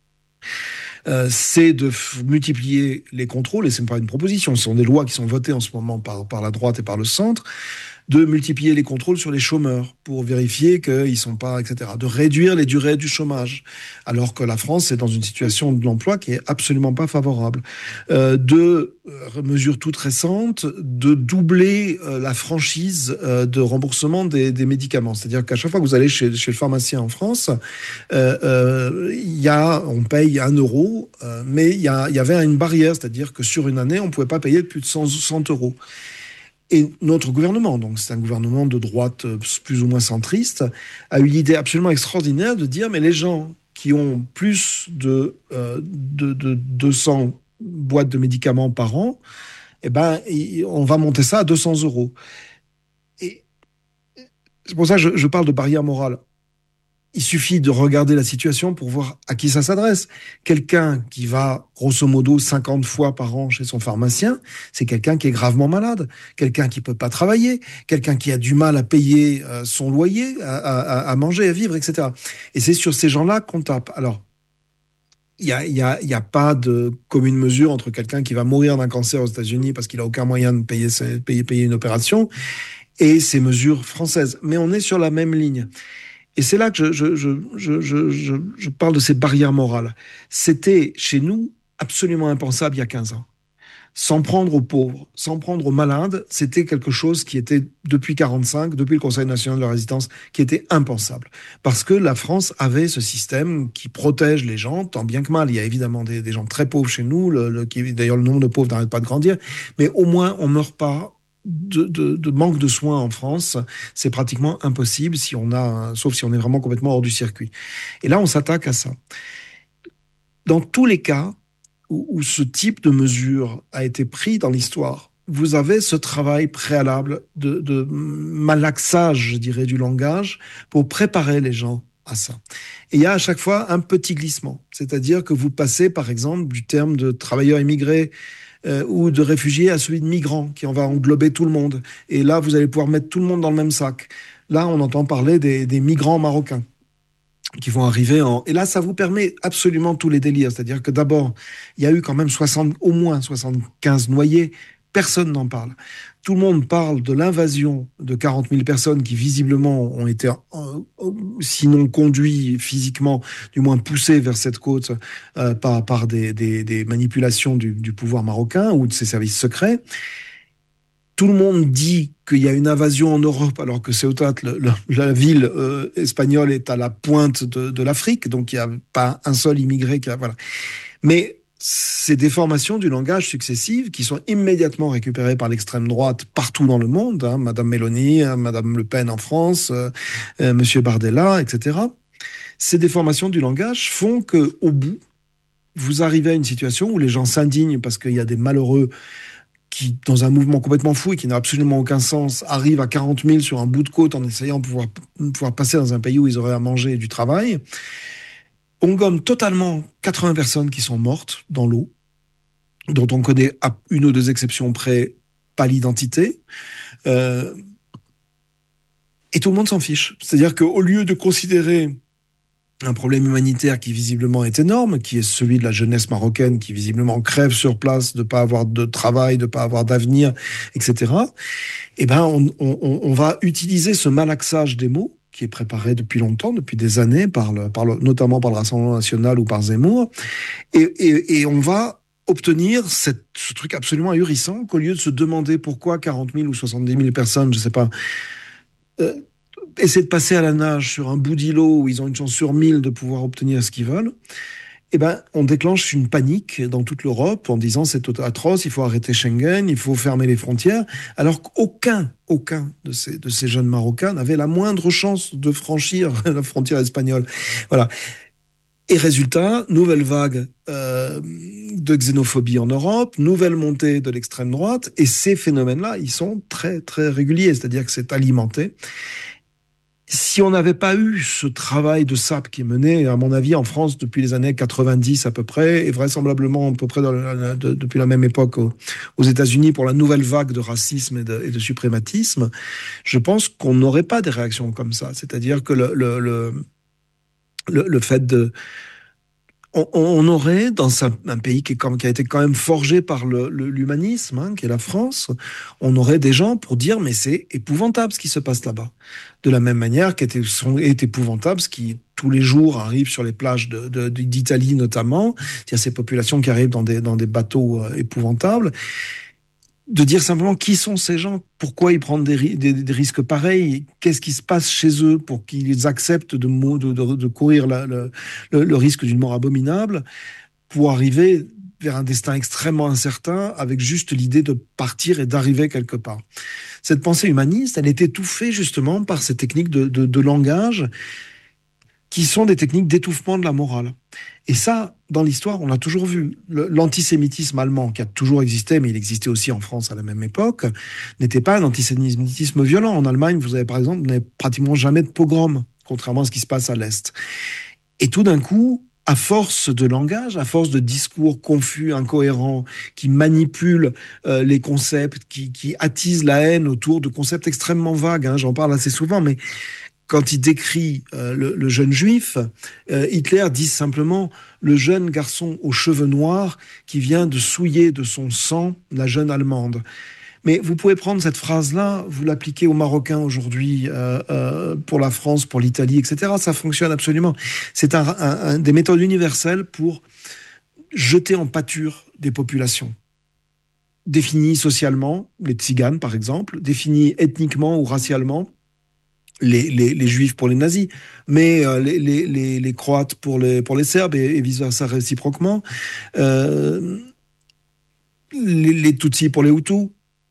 Euh, c'est de f- multiplier les contrôles, et ce n'est pas une proposition, ce sont des lois qui sont votées en ce moment par, par la droite et par le centre, de multiplier les contrôles sur les chômeurs pour vérifier qu'ils ne sont pas, et cetera. De réduire les durées du chômage, alors que la France est dans une situation de l'emploi qui est absolument pas favorable. Euh, de euh, mesures toutes récentes, de doubler euh, la franchise euh, de remboursement des, des médicaments. C'est-à-dire qu'à chaque fois que vous allez chez, chez le pharmacien en France, euh, euh, y a, on paye un euro, euh, mais il y, a, y avait une barrière, c'est-à-dire que sur une année, on ne pouvait pas payer plus de cent, cent euros. Et notre gouvernement, donc c'est un gouvernement de droite plus ou moins centriste, a eu l'idée absolument extraordinaire de dire mais les gens qui ont plus de, euh, de, de deux cents boîtes de médicaments par an, eh ben, on va monter ça à deux cents euros. Et c'est pour ça que je, je parle de barrière morale. Il suffit de regarder la situation pour voir à qui ça s'adresse. Quelqu'un qui va, grosso modo, cinquante fois par an chez son pharmacien, c'est quelqu'un qui est gravement malade, quelqu'un qui peut pas travailler, quelqu'un qui a du mal à payer euh, son loyer, à, à, à manger, à vivre, et cetera. Et c'est sur ces gens-là qu'on tape. Alors, il y a, il y a, il y a pas de commune mesure entre quelqu'un qui va mourir d'un cancer aux États-Unis parce qu'il a aucun moyen de payer, ses, payer, payer une opération et ces mesures françaises. Mais on est sur la même ligne. Et c'est là que je, je, je, je, je, je parle de ces barrières morales. C'était, chez nous, absolument impensable il y a quinze ans. S'en prendre aux pauvres, s'en prendre aux malades, c'était quelque chose qui était, depuis quarante-cinq, depuis le Conseil national de la résistance, qui était impensable. Parce que la France avait ce système qui protège les gens, tant bien que mal. Il y a évidemment des, des gens très pauvres chez nous, le, le, qui, d'ailleurs le nombre de pauvres n'arrête pas de grandir, mais au moins on ne meurt pas De, de, de manque de soins en France. C'est pratiquement impossible si on a, sauf si on est vraiment complètement hors du circuit. Et là, on s'attaque à ça. Dans tous les cas où, où ce type de mesure a été pris dans l'histoire, vous avez ce travail préalable de, de malaxage, je dirais, du langage pour préparer les gens à ça. Et il y a à chaque fois un petit glissement. C'est-à-dire que vous passez, par exemple, du terme de travailleurs immigrés Euh, ou de réfugiés à celui de migrants, qui en va englober tout le monde. Et là, vous allez pouvoir mettre tout le monde dans le même sac. Là, on entend parler des, des migrants marocains qui vont arriver en... Et là, ça vous permet absolument tous les délires. C'est-à-dire que d'abord, il y a eu quand même soixante, au moins soixante-quinze noyés. Personne n'en parle. Tout le monde parle de l'invasion de quarante mille personnes qui visiblement ont été, euh, sinon conduits physiquement, du moins poussés vers cette côte euh, par, par des, des, des manipulations du, du pouvoir marocain ou de ses services secrets. Tout le monde dit qu'il y a une invasion en Europe, alors que Ceuta, le, le, la ville euh, espagnole, est à la pointe de, de l'Afrique, donc il n'y a pas un seul immigré qui a... Voilà. Mais ces déformations du langage successives qui sont immédiatement récupérées par l'extrême droite partout dans le monde, hein, Madame Meloni, hein, Madame Le Pen en France, euh, euh, Monsieur Bardella, et cetera. Ces déformations du langage font que, au bout, vous arrivez à une situation où les gens s'indignent parce qu'il y a des malheureux qui, dans un mouvement complètement fou et qui n'a absolument aucun sens, arrivent à quarante mille sur un bout de côte en essayant de pouvoir, de pouvoir passer dans un pays où ils auraient à manger et du travail. On gomme totalement quatre-vingts personnes qui sont mortes dans l'eau, dont on connaît à une ou deux exceptions près pas l'identité. Euh, et tout le monde s'en fiche. C'est-à-dire qu'au lieu de considérer un problème humanitaire qui visiblement est énorme, qui est celui de la jeunesse marocaine qui visiblement crève sur place de ne pas avoir de travail, de ne pas avoir d'avenir, et cetera, eh ben on, on, on va utiliser ce malaxage des mots qui est préparé depuis longtemps, depuis des années, par le, par le, notamment par le Rassemblement national ou par Zemmour, et, et, et on va obtenir cette, ce truc absolument ahurissant qu'au lieu de se demander pourquoi quarante mille ou soixante-dix mille personnes, je ne sais pas, euh, essaient de passer à la nage sur un bout d'îlot où ils ont une chance sur mille de pouvoir obtenir ce qu'ils veulent, eh ben, on déclenche une panique dans toute l'Europe en disant c'est atroce, il faut arrêter Schengen, il faut fermer les frontières, alors qu'aucun, aucun de ces, de ces jeunes Marocains n'avait la moindre chance de franchir la frontière espagnole. Voilà. Et résultat, nouvelle vague euh, de xénophobie en Europe, nouvelle montée de l'extrême droite, et ces phénomènes-là, ils sont très, très réguliers, c'est-à-dire que c'est alimenté. Si on n'avait pas eu ce travail de sape qui est mené, à mon avis, en France depuis les années quatre-vingt-dix à peu près, et vraisemblablement à peu près dans la, de, depuis la même époque aux, aux États-Unis pour la nouvelle vague de racisme et de, et de suprématisme, je pense qu'on n'aurait pas des réactions comme ça. C'est-à-dire que le, le, le, le, le fait de... On, on aurait, dans un, un pays qui, est comme, qui a été quand même forgé par le, le, l'humanisme, hein, qui est la France, on aurait des gens pour dire mais c'est épouvantable ce qui se passe là-bas. De la même manière qu'est est épouvantable ce qui tous les jours arrive sur les plages de, de, d'Italie notamment, c'est-à-dire ces populations qui arrivent dans des, dans des bateaux euh, épouvantables. De dire simplement qui sont ces gens, pourquoi ils prennent des, des, des risques pareils, qu'est-ce qui se passe chez eux pour qu'ils acceptent de, de, de, de courir la, le, le, le risque d'une mort abominable pour arriver vers un destin extrêmement incertain avec juste l'idée de partir et d'arriver quelque part. Cette pensée humaniste, elle est étouffée justement par ces techniques de, de, de langage qui sont des techniques d'étouffement de la morale. Et ça, dans l'histoire, on l'a toujours vu. Le, l'antisémitisme allemand, qui a toujours existé, mais il existait aussi en France à la même époque, n'était pas un antisémitisme violent. En Allemagne, vous avez par exemple, vous n'avez pratiquement jamais de pogrom, contrairement à ce qui se passe à l'Est. Et tout d'un coup, à force de langage, à force de discours confus, incohérents, qui manipulent euh, les concepts, qui, qui attisent la haine autour de concepts extrêmement vagues, hein, j'en parle assez souvent, mais quand il décrit euh, le, le jeune juif, euh, Hitler dit simplement le jeune garçon aux cheveux noirs qui vient de souiller de son sang la jeune Allemande. Mais vous pouvez prendre cette phrase-là, vous l'appliquer aux Marocains aujourd'hui, euh, euh, pour la France, pour l'Italie, et cetera. Ça fonctionne absolument. C'est un, un, un des méthodes universelles pour jeter en pâture des populations. Définies socialement, les tziganes par exemple, définies ethniquement ou racialement, Les, les, les juifs pour les nazis, mais euh, les, les, les, les croates pour les, pour les serbes et, et vice-versa réciproquement, euh, les, les tutsis pour les hutus.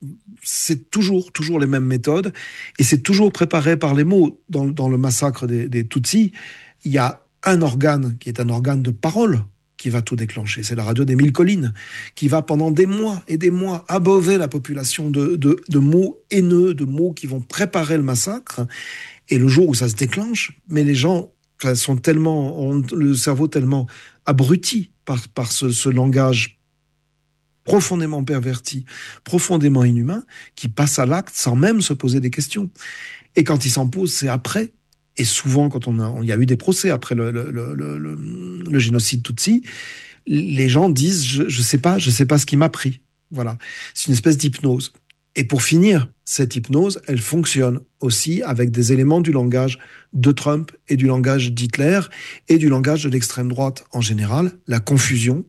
C'est toujours, toujours les mêmes méthodes et c'est toujours préparé par les mots. Dans, dans le massacre des, des tutsis, il y a un organe qui est un organe de parole qui va tout déclencher. C'est la radio des Mille Collines qui va pendant des mois et des mois abreuver la population de, de, de mots haineux, de mots qui vont préparer le massacre. Et le jour où ça se déclenche, mais les gens sont tellement, ont le cerveau tellement abruti par, par ce, ce langage profondément perverti, profondément inhumain, qui passent à l'acte sans même se poser des questions. Et quand ils s'en posent, c'est après. Et souvent, quand on a, il y a eu des procès après le, le, le, le, le génocide Tutsi, les gens disent je, je sais pas, je sais pas ce qui m'a pris. Voilà, c'est une espèce d'hypnose. Et pour finir, cette hypnose, elle fonctionne aussi avec des éléments du langage de Trump et du langage d'Hitler et du langage de l'extrême droite en général, la confusion,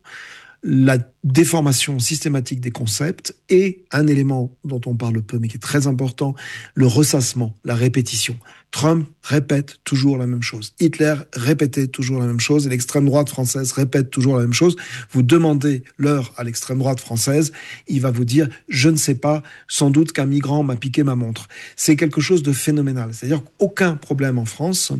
la déformation systématique des concepts et un élément dont on parle peu mais qui est très important, le ressassement, la répétition. Trump répète toujours la même chose. Hitler répétait toujours la même chose et l'extrême droite française répète toujours la même chose. Vous demandez l'heure à l'extrême droite française, il va vous dire « je ne sais pas, sans doute qu'un migrant m'a piqué ma montre ». C'est quelque chose de phénoménal. C'est-à-dire qu'aucun problème en France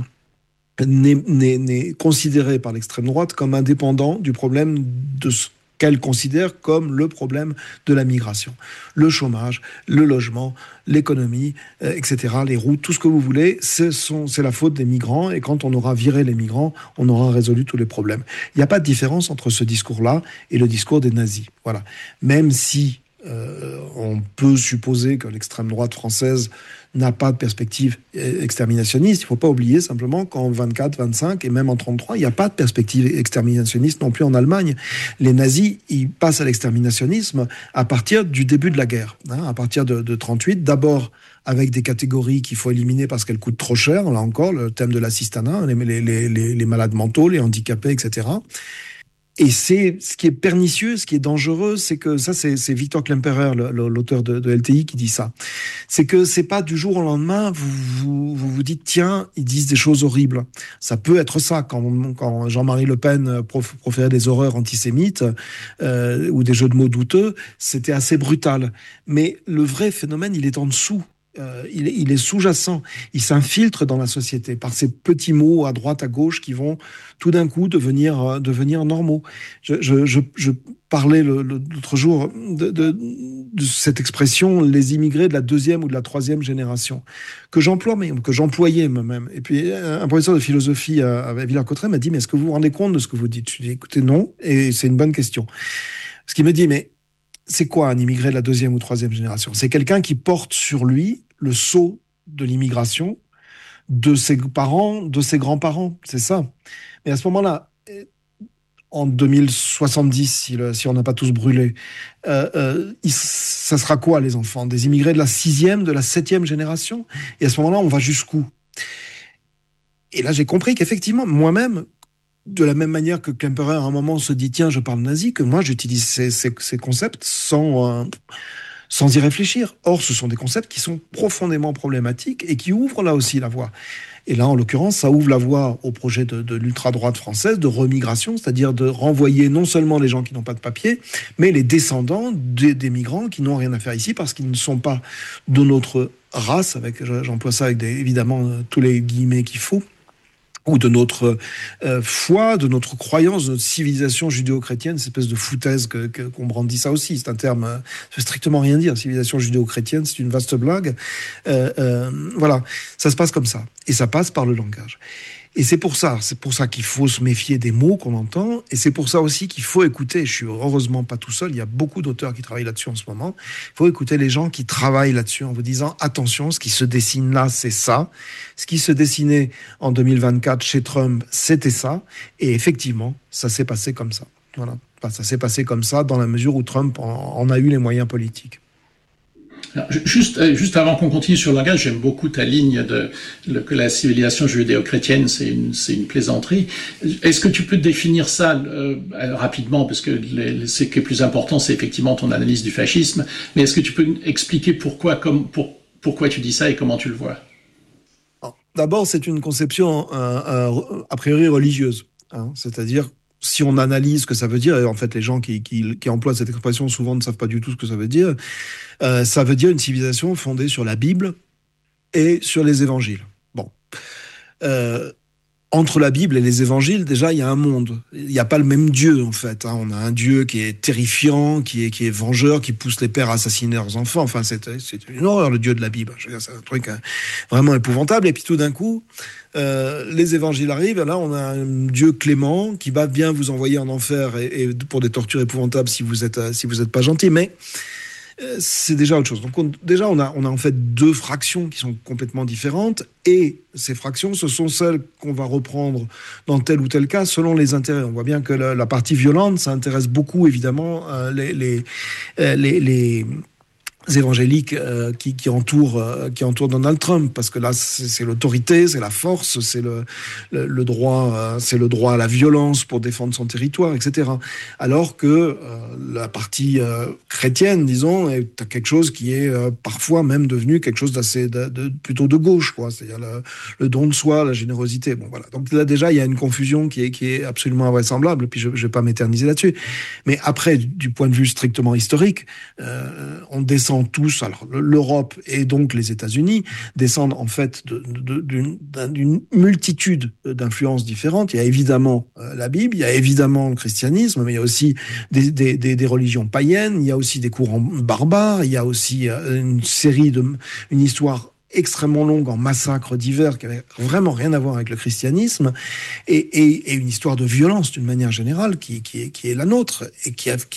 n'est, n'est, n'est considéré par l'extrême droite comme indépendant du problème de ce qu'elle considère comme le problème de la migration. Le chômage, le logement, l'économie, euh, et cetera, les routes, tout ce que vous voulez, ce sont, c'est la faute des migrants et quand on aura viré les migrants, on aura résolu tous les problèmes. Il n'y a pas de différence entre ce discours-là et le discours des nazis. Voilà. Même si euh, on peut supposer que l'extrême droite française n'a pas de perspective exterminationniste. Il ne faut pas oublier simplement qu'en vingt-quatre, vingt-cinq et même en trente-trois, il n'y a pas de perspective exterminationniste non plus en Allemagne. Les nazis, ils passent à l'exterminationnisme à partir du début de la guerre, hein, à partir de, de trente-huit, d'abord avec des catégories qu'il faut éliminer parce qu'elles coûtent trop cher, là encore, le thème de l'assistanat, les, les, les, les malades mentaux, les handicapés, et cetera. Et c'est ce qui est pernicieux, ce qui est dangereux, c'est que ça, c'est, c'est Victor Klemperer, le, le, l'auteur de, de L T I, qui dit ça. C'est que c'est pas du jour au lendemain, vous vous, vous vous dites, tiens, ils disent des choses horribles. Ça peut être ça, quand, quand Jean-Marie Le Pen prof, proférait des horreurs antisémites euh, ou des jeux de mots douteux, c'était assez brutal. Mais le vrai phénomène, il est en dessous. Euh, il, est, il est sous-jacent, il s'infiltre dans la société par ces petits mots à droite, à gauche qui vont tout d'un coup devenir, euh, devenir normaux. Je, je, je, je parlais le, le, l'autre jour de, de, de cette expression, les immigrés de la deuxième ou de la troisième génération, que j'emploie, mais que j'employais moi-même. Et puis un professeur de philosophie à, à Villers-Cotterêts m'a dit, mais est-ce que vous vous rendez compte de ce que vous dites? Je lui ai dit, écoutez, non, et c'est une bonne question. Ce qui me dit, mais c'est quoi un immigré de la deuxième ou troisième génération? C'est quelqu'un qui porte sur lui le sceau de l'immigration de ses parents, de ses grands-parents, c'est ça. Mais à ce moment-là, en deux mille soixante-dix, si, le, si on n'a pas tous brûlé, euh, euh, il, ça sera quoi les enfants? Des immigrés de la sixième, de la septième génération? Et à ce moment-là, on va jusqu'où? Et là, j'ai compris qu'effectivement, moi-même, de la même manière que Klemperer, à un moment, se dit « Tiens, je parle nazi », que moi, j'utilise ces, ces, ces concepts sans, euh, sans y réfléchir. Or, ce sont des concepts qui sont profondément problématiques et qui ouvrent là aussi la voie. Et là, en l'occurrence, ça ouvre la voie au projet de, de l'ultra-droite française, de remigration, c'est-à-dire de renvoyer non seulement les gens qui n'ont pas de papier, mais les descendants des, des migrants qui n'ont rien à faire ici parce qu'ils ne sont pas de notre race, avec, j'emploie ça avec des, évidemment tous les guillemets qu'il faut, ou de notre euh, foi, de notre croyance, de notre civilisation judéo-chrétienne, cette espèce de foutaise que, que, qu'on brandit ça aussi. C'est un terme, euh, ça veut strictement rien dire. Civilisation judéo-chrétienne, c'est une vaste blague. Euh, euh, voilà, ça se passe comme ça. Et ça passe par le langage. Et c'est pour ça, c'est pour ça qu'il faut se méfier des mots qu'on entend, et c'est pour ça aussi qu'il faut écouter, je suis heureusement pas tout seul, il y a beaucoup d'auteurs qui travaillent là-dessus en ce moment, il faut écouter les gens qui travaillent là-dessus en vous disant, attention, ce qui se dessine là, c'est ça, ce qui se dessinait en deux mille vingt-quatre chez Trump, c'était ça, et effectivement, ça s'est passé comme ça. Voilà. Enfin, ça s'est passé comme ça dans la mesure où Trump en, en a eu les moyens politiques. Alors, juste, juste avant qu'on continue sur le langage, j'aime beaucoup ta ligne de le, que la civilisation judéo-chrétienne, c'est une, c'est une plaisanterie. Est-ce que tu peux définir ça euh, rapidement, parce que les, ce qui est plus important, c'est effectivement ton analyse du fascisme, mais est-ce que tu peux expliquer pourquoi, comme, pour, pourquoi tu dis ça et comment tu le vois? D'abord, c'est une conception euh, euh, a priori religieuse, hein, c'est-à-dire si on analyse ce que ça veut dire, et en fait les gens qui, qui, qui emploient cette expression souvent ne savent pas du tout ce que ça veut dire, euh, ça veut dire une civilisation fondée sur la Bible et sur les évangiles. Bon. Euh, entre la Bible et les évangiles, déjà, il y a un monde. Il n'y a pas le même Dieu, en fait. Hein. On a un Dieu qui est terrifiant, qui est, qui est vengeur, qui pousse les pères à assassiner leurs enfants. Enfin, c'est, c'est une horreur, le Dieu de la Bible. Je veux dire, c'est un truc hein, vraiment épouvantable. Et puis tout d'un coup, euh, les évangiles arrivent. Et là, on a un Dieu clément qui va bien vous envoyer en enfer et, et pour des tortures épouvantables si vous êtes, si vous êtes pas gentil. Mais c'est déjà autre chose. Donc on, déjà, on a, on a en fait deux fractions qui sont complètement différentes, et ces fractions, ce sont celles qu'on va reprendre dans tel ou tel cas selon les intérêts. On voit bien que la, la partie violente, ça intéresse beaucoup, évidemment, euh, les, les, euh, les, les évangéliques euh, qui, qui, entourent, euh, qui entourent Donald Trump, parce que là, c'est, c'est l'autorité, c'est la force, c'est le, le, le droit, euh, c'est le droit à la violence pour défendre son territoire, et cetera. Alors que euh, la partie euh, chrétienne, disons, est quelque chose qui est euh, parfois même devenu quelque chose d'assez, de, de, plutôt de gauche, quoi. C'est-à-dire le, le don de soi, la générosité. Bon, voilà. Donc là, déjà, il y a une confusion qui est, qui est absolument invraisemblable. Puis je, je vais pas m'éterniser là-dessus. Mais après, du, du point de vue strictement historique, euh, on descend tous, alors l'Europe et donc les États-Unis descendent en fait de, de, d'une, d'une multitude d'influences différentes. Il y a évidemment euh, la Bible, il y a évidemment le christianisme, mais il y a aussi des, des, des, des religions païennes, il y a aussi des courants barbares, il y a aussi euh, une série de, une histoire extrêmement longue en massacres divers qui avait vraiment rien à voir avec le christianisme, et, et, et une histoire de violence d'une manière générale qui, qui, est, qui est la nôtre et qui, a, qui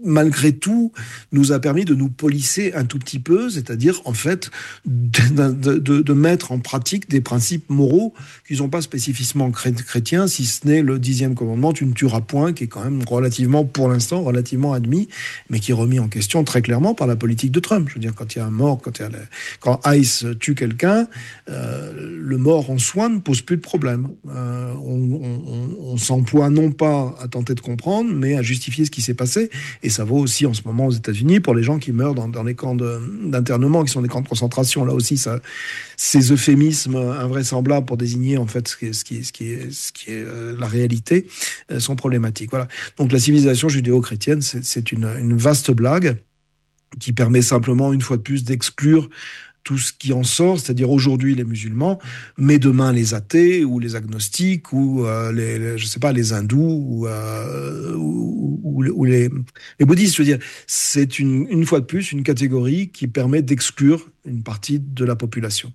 malgré tout, nous a permis de nous polisser un tout petit peu, c'est-à-dire, en fait, de, de, de, de mettre en pratique des principes moraux qui ne sont pas spécifiquement chrétiens, si ce n'est le dixième commandement, tu ne tueras point, qui est quand même relativement, pour l'instant, relativement admis, mais qui est remis en question très clairement par la politique de Trump. Je veux dire, quand il y a un mort, quand, il y a la, quand ICE tue quelqu'un, euh, le mort en soi ne pose plus de problème. Euh, on, on, on s'emploie non pas à tenter de comprendre, mais à justifier ce qui s'est passé. Et ça vaut aussi en ce moment aux États-Unis pour les gens qui meurent dans, dans les camps de, d'internement, qui sont des camps de concentration. Là aussi, ça, ces euphémismes invraisemblables pour désigner en fait ce qui est, ce qui est, ce qui est, ce qui est euh, la réalité euh, sont problématiques. Voilà. Donc la civilisation judéo-chrétienne, c'est, c'est une, une vaste blague qui permet simplement, une fois de plus, d'exclure tout ce qui en sort, c'est-à-dire aujourd'hui les musulmans, mais demain les athées ou les agnostiques ou euh, les, les, je sais pas, les hindous ou, euh, ou, ou, ou les, les bouddhistes. Je veux dire, c'est une, une fois de plus une catégorie qui permet d'exclure une partie de la population.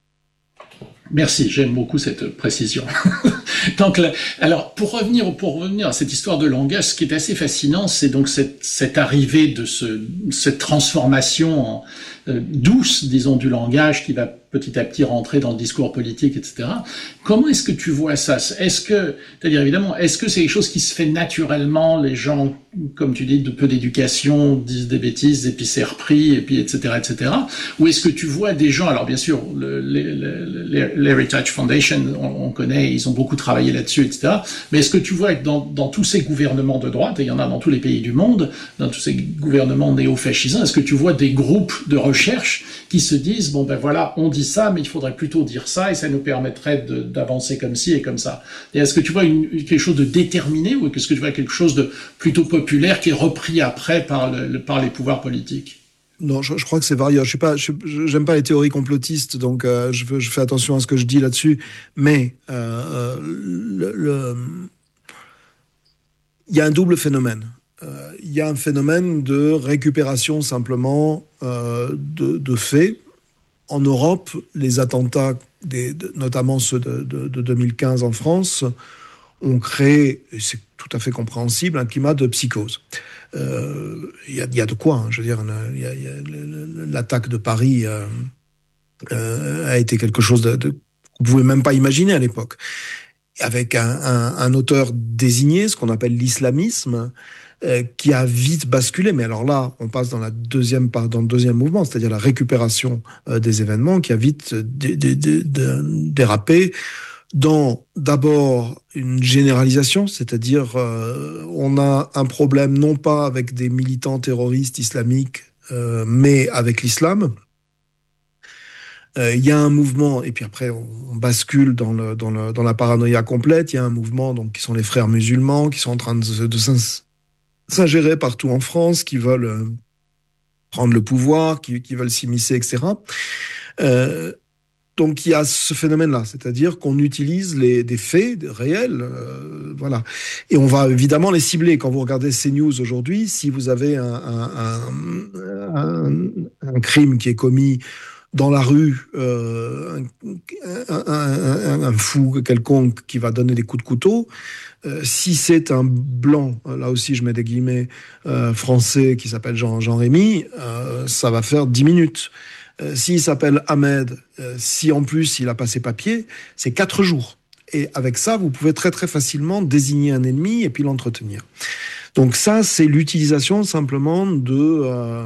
Merci, j'aime beaucoup cette précision. Donc, alors, pour revenir, pour revenir à cette histoire de langage, ce qui est assez fascinant, c'est donc cette, cette arrivée de ce, cette transformation en, euh, douce, disons, du langage qui va petit à petit rentrer dans le discours politique, et cetera. Comment est-ce que tu vois ça? Est-ce que, c'est-à-dire évidemment, est-ce que c'est quelque chose qui se fait naturellement? Les gens, comme tu dis, de peu d'éducation, disent des bêtises, et puis c'est repris, et puis et cetera, et cetera. Ou est-ce que tu vois des gens? Alors bien sûr, le, le, le, l'Heritage Foundation, on, on connaît, ils ont beaucoup travaillé là-dessus, et cetera. Mais est-ce que tu vois que dans, dans tous ces gouvernements de droite, et il y en a dans tous les pays du monde, dans tous ces gouvernements néo-fascisants, est-ce que tu vois des groupes de recherche qui se disent bon ben voilà, on dit ça, mais il faudrait plutôt dire ça, et ça nous permettrait de, d'avancer comme ci et comme ça. Et est-ce que tu vois une, quelque chose de déterminé, ou est-ce que tu vois quelque chose de plutôt populaire qui est repris après par, le, par les pouvoirs politiques? Non, je, je crois que c'est variable. Je sais pas, je, j'aime pas les théories complotistes, donc euh, je, je fais attention à ce que je dis là-dessus. Mais euh, le, le, il y a un double phénomène. Euh, il y a un phénomène de récupération simplement euh, de, de faits. En Europe, les attentats, des, de, notamment ceux de, de, de deux mille quinze en France, ont créé, et c'est tout à fait compréhensible, un climat de psychose. Il euh, y, y a de quoi, hein, je veux dire, y a, y a, l'attaque de Paris euh, euh, a été quelque chose de, de, qu'on ne pouvait même pas imaginer à l'époque. Avec un, un, un auteur désigné, ce qu'on appelle l'islamisme, euh, qui a vite basculé. Mais alors là, on passe dans, la deuxième, dans le deuxième mouvement, c'est-à-dire la récupération euh, des événements, qui a vite dé, dé, dé, dé, dérapé dans d'abord une généralisation, c'est-à-dire euh, on a un problème non pas avec des militants terroristes islamiques, euh, mais avec l'islam. Il euh, y a un mouvement, et puis après on, on bascule dans, le, dans, le, dans la paranoïa complète. Il y a un mouvement donc, qui sont les frères musulmans, qui sont en train de, de s'ingérer partout en France, qui veulent euh, prendre le pouvoir, qui, qui veulent s'immiscer, et cetera. Euh, Donc il y a ce phénomène-là, c'est-à-dire qu'on utilise les, des faits réels, euh, voilà, et on va évidemment les cibler. Quand vous regardez CNews aujourd'hui, si vous avez un, un, un, un, un crime qui est commis dans la rue, euh, un, un, un, un fou quelconque qui va donner des coups de couteau, euh, si c'est un blanc, là aussi je mets des guillemets, euh, français qui s'appelle Jean, Jean Rémy, euh, ça va faire dix minutes. Euh, s'il s'appelle Ahmed, euh, si en plus il a passé papier, c'est quatre jours. Et avec ça, vous pouvez très très facilement désigner un ennemi et puis l'entretenir. Donc ça, c'est l'utilisation simplement de, euh,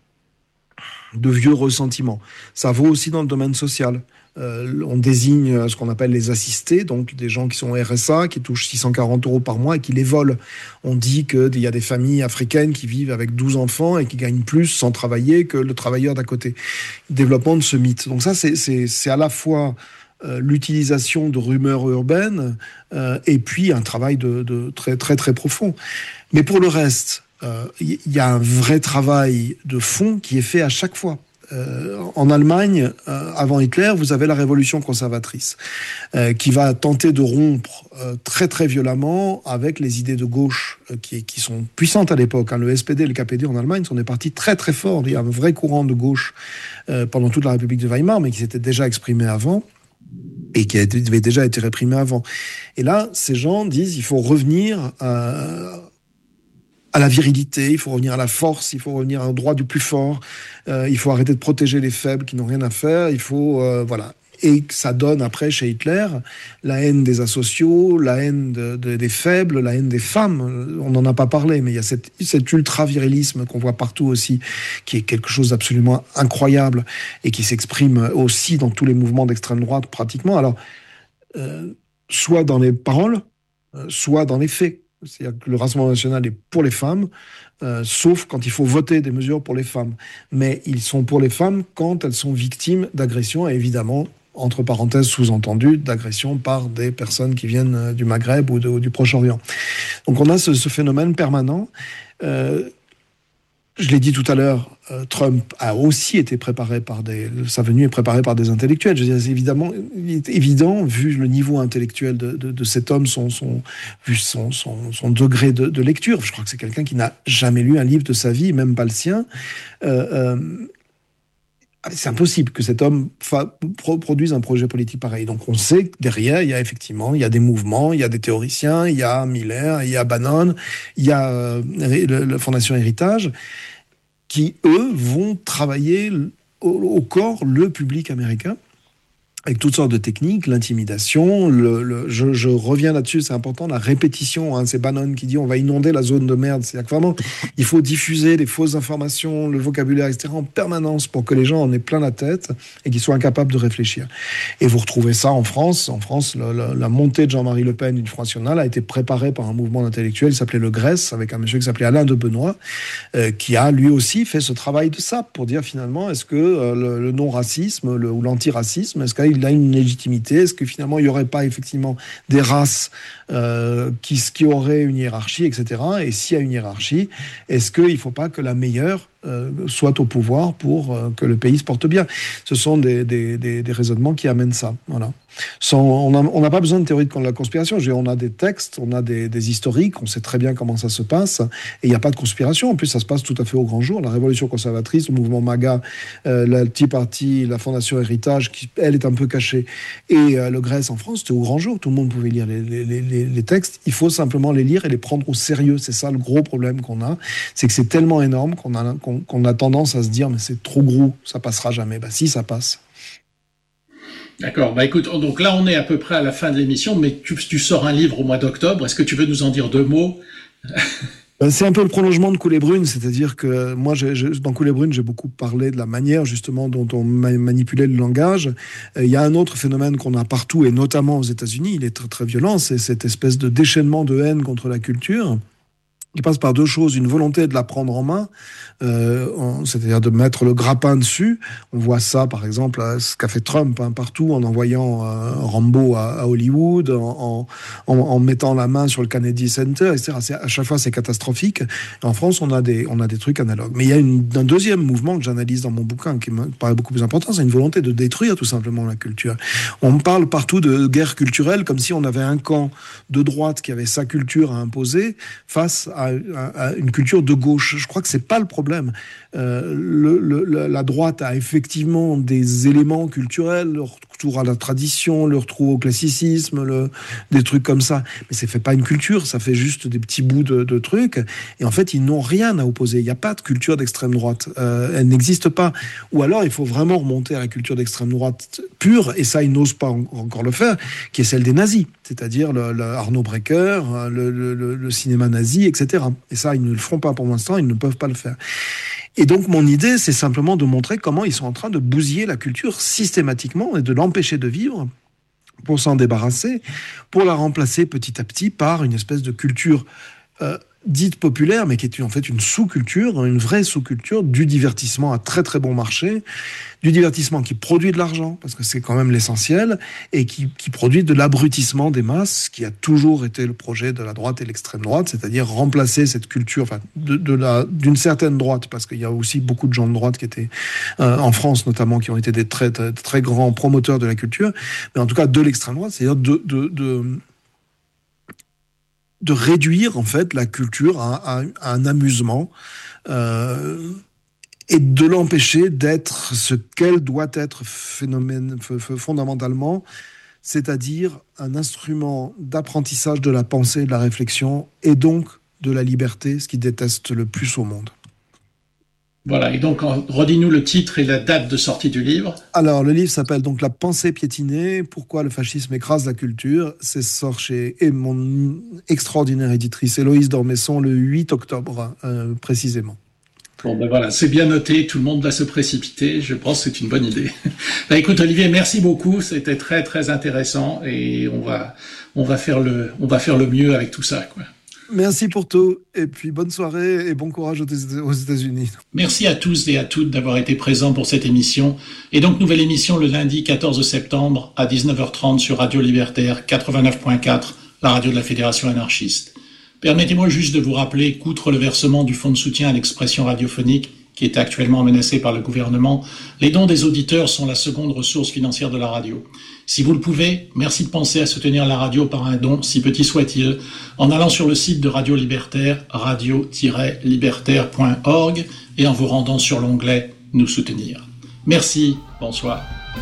de vieux ressentiments. Ça vaut aussi dans le domaine social. Euh, on désigne ce qu'on appelle les assistés, donc des gens qui sont R S A, qui touchent six cent quarante euros par mois et qui les volent. On dit qu'il y a des familles africaines qui vivent avec douze enfants et qui gagnent plus sans travailler que le travailleur d'à côté. Développement de ce mythe. Donc ça, c'est, c'est, c'est à la fois euh, l'utilisation de rumeurs urbaines euh, et puis un travail de, de très, très, très profond. Mais pour le reste, il euh, y a un vrai travail de fond qui est fait à chaque fois. Euh, en Allemagne, euh, avant Hitler, vous avez la révolution conservatrice euh, qui va tenter de rompre euh, très très violemment avec les idées de gauche euh, qui, qui sont puissantes à l'époque. Hein. Le S P D et le K P D en Allemagne sont des partis très très forts. Il y a un vrai courant de gauche euh, pendant toute la République de Weimar, mais qui s'était déjà exprimé avant et qui avait déjà été réprimé avant. Et là, ces gens disent il faut revenir à à la virilité, il faut revenir à la force, il faut revenir au droit du plus fort, euh, il faut arrêter de protéger les faibles qui n'ont rien à faire, il faut... Euh, voilà. Et ça donne après, chez Hitler, la haine des asociaux, la haine de, de, des faibles, la haine des femmes. On n'en a pas parlé, mais il y a cette, cet ultra-virilisme qu'on voit partout aussi, qui est quelque chose d'absolument incroyable et qui s'exprime aussi dans tous les mouvements d'extrême droite, pratiquement. Alors, euh, soit dans les paroles, euh, soit dans les faits. C'est-à-dire que le Rassemblement national est pour les femmes, euh, sauf quand il faut voter des mesures pour les femmes. Mais ils sont pour les femmes quand elles sont victimes d'agressions, et évidemment, entre parenthèses sous-entendu, d'agressions par des personnes qui viennent du Maghreb ou, de, ou du Proche-Orient. Donc on a ce, ce phénomène permanent. Euh, je l'ai dit tout à l'heure, euh, Trump a aussi été préparé par des... Sa venue est préparée par des intellectuels. Je veux dire, c'est évidemment, il est évident, vu le niveau intellectuel de, de, de cet homme, son, son, vu son, son, son degré de, de lecture. Je crois que c'est quelqu'un qui n'a jamais lu un livre de sa vie, même pas le sien. Euh, euh, C'est impossible que cet homme fa- pro- produise un projet politique pareil. Donc on sait que derrière, il y a effectivement, il y a des mouvements, il y a des théoriciens, il y a Miller, il y a Bannon, il y a euh, la Fondation Héritage, qui, eux, vont travailler au, au corps le public américain, avec toutes sortes de techniques, l'intimidation, le, le, je, je reviens là-dessus, c'est important, la répétition, hein, c'est Bannon qui dit on va inonder la zone de merde, c'est-à-dire que vraiment, il faut diffuser des fausses informations, le vocabulaire, et cetera, en permanence pour que les gens en aient plein la tête et qu'ils soient incapables de réfléchir. Et vous retrouvez ça en France. En France, le, le, la montée de Jean-Marie Le Pen du Front National a été préparée par un mouvement d'intellectuels qui s'appelait le Grèce, avec un monsieur qui s'appelait Alain de Benoît, euh, qui a lui aussi fait ce travail de sape pour dire finalement, est-ce que euh, le, le non-racisme le, ou l'antiracisme, est-ce qu'il il a une légitimité? Est-ce que finalement il n'y aurait pas effectivement des races euh, qui, qui auraient une hiérarchie, et cetera. Et s'il y a une hiérarchie, est-ce qu'il ne faut pas que la meilleure euh, soit au pouvoir pour euh, que le pays se porte bien? Ce sont des, des, des, des raisonnements qui amènent ça. Voilà. Sans, on n'a pas besoin de théorie de la conspiration. Je veux dire, on a des textes, on a des, des historiques, on sait très bien comment ça se passe, et il n'y a pas de conspiration. En plus, ça se passe tout à fait au grand jour. La révolution conservatrice, le mouvement MAGA, euh, le Tea Party, la Fondation Héritage, qui, elle, est un peu cachée, et euh, le Grèce en France, c'était au grand jour. Tout le monde pouvait lire les, les, les, les textes. Il faut simplement les lire et les prendre au sérieux. C'est ça le gros problème qu'on a. C'est que c'est tellement énorme qu'on a, qu'on, qu'on a tendance à se dire, mais c'est trop gros, ça passera jamais. Bah si, ça passe. D'accord, bah écoute, donc là on est à peu près à la fin de l'émission, mais tu, tu sors un livre au mois d'octobre, est-ce que tu veux nous en dire deux mots? C'est un peu le prolongement de Coulée Brune, c'est-à-dire que moi, j'ai, j'ai, dans Coulée Brune, j'ai beaucoup parlé de la manière justement dont on ma- manipulait le langage. Il y a un autre phénomène qu'on a partout, et notamment aux États-Unis, il est très, très violent, c'est cette espèce de déchaînement de haine contre la culture, qui passe par deux choses, une volonté de la prendre en main, euh, en, c'est-à-dire de mettre le grappin dessus. On voit ça, par exemple, ce qu'a fait Trump hein, partout, en envoyant euh, Rambo à, à Hollywood, en, en, en mettant la main sur le Kennedy Center, et cetera. C'est, à chaque fois, c'est catastrophique. Et en France, on a des, on a des trucs analogues. Mais il y a une, un deuxième mouvement que j'analyse dans mon bouquin, qui me paraît beaucoup plus important, c'est une volonté de détruire tout simplement la culture. On parle partout de guerre culturelle, comme si on avait un camp de droite qui avait sa culture à imposer face à à une culture de gauche. Je crois que c'est pas le problème. Euh, le, le, la droite a effectivement des éléments culturels, le retour à la tradition, le retour au classicisme, le, des trucs comme ça. Mais ça fait pas une culture, ça fait juste des petits bouts de, de trucs. Et en fait, ils n'ont rien à opposer. Il n'y a pas de culture d'extrême droite. Euh, elle n'existe pas. Ou alors, il faut vraiment remonter à la culture d'extrême droite pure, et ça, ils n'osent pas en, encore le faire, qui est celle des nazis. C'est-à-dire le, le Arno Breker, le, le, le, le cinéma nazi, et cetera. Et ça, ils ne le feront pas pour l'instant, ils ne peuvent pas le faire. Et donc, mon idée, c'est simplement de montrer comment ils sont en train de bousiller la culture systématiquement et de l'empêcher de vivre pour s'en débarrasser, pour la remplacer petit à petit par une espèce de culture euh, dite populaire, mais qui est en fait une sous-culture, une vraie sous-culture du divertissement à très très bon marché, du divertissement qui produit de l'argent, parce que c'est quand même l'essentiel, et qui, qui produit de l'abrutissement des masses, qui a toujours été le projet de la droite et l'extrême droite, c'est-à-dire remplacer cette culture, enfin, de, de la, d'une certaine droite, parce qu'il y a aussi beaucoup de gens de droite qui étaient, euh, en France notamment, qui ont été des très, très, très grands promoteurs de la culture, mais en tout cas de l'extrême droite, c'est-à-dire de... de, de de réduire en fait la culture à, à, à un amusement euh, et de l'empêcher d'être ce qu'elle doit être phénomène, f- f- fondamentalement, c'est-à-dire un instrument d'apprentissage de la pensée et de la réflexion, et donc de la liberté, ce qu'ils détestent le plus au monde. Voilà, et donc redis-nous le titre et la date de sortie du livre. Alors, le livre s'appelle donc La pensée piétinée, pourquoi le fascisme écrase la culture. C'est sort chez et mon extraordinaire éditrice Héloïse Dormesson le huit octobre, euh, précisément. Bon ben voilà, c'est bien noté, tout le monde va se précipiter, je pense que c'est une bonne idée. Ben écoute Olivier, merci beaucoup, c'était très très intéressant et on va on va faire le on va faire le mieux avec tout ça, quoi. Merci pour tout, et puis bonne soirée et bon courage aux États-Unis. Merci à tous et à toutes d'avoir été présents pour cette émission. Et donc, nouvelle émission le lundi quatorze septembre à dix-neuf heures trente sur Radio Libertaire quatre-vingt-neuf point quatre, la radio de la Fédération anarchiste. Permettez-moi juste de vous rappeler qu'outre le versement du fonds de soutien à l'expression radiophonique, qui est actuellement menacé par le gouvernement, les dons des auditeurs sont la seconde ressource financière de la radio. Si vous le pouvez, merci de penser à soutenir la radio par un don, si petit soit-il, en allant sur le site de Radio Libertaire, radio tiret libertaire point org, et en vous rendant sur l'onglet « Nous soutenir ». Merci, bonsoir.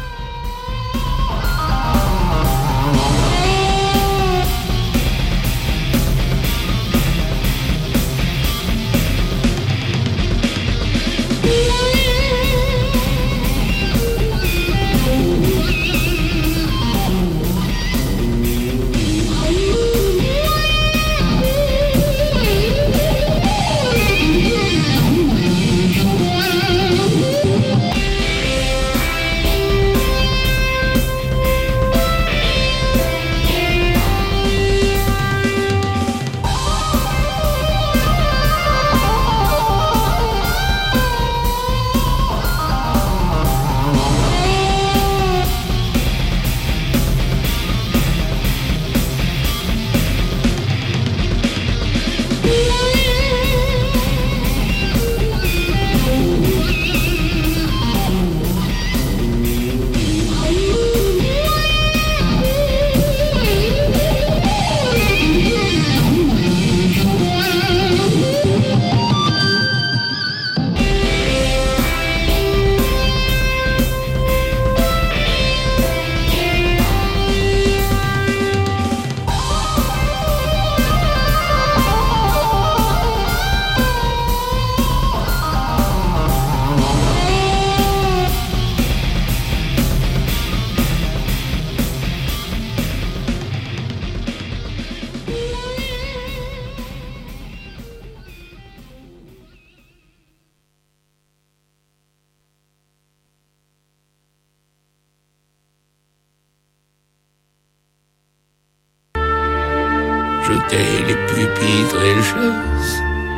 Jeter les pupitres et les chaises,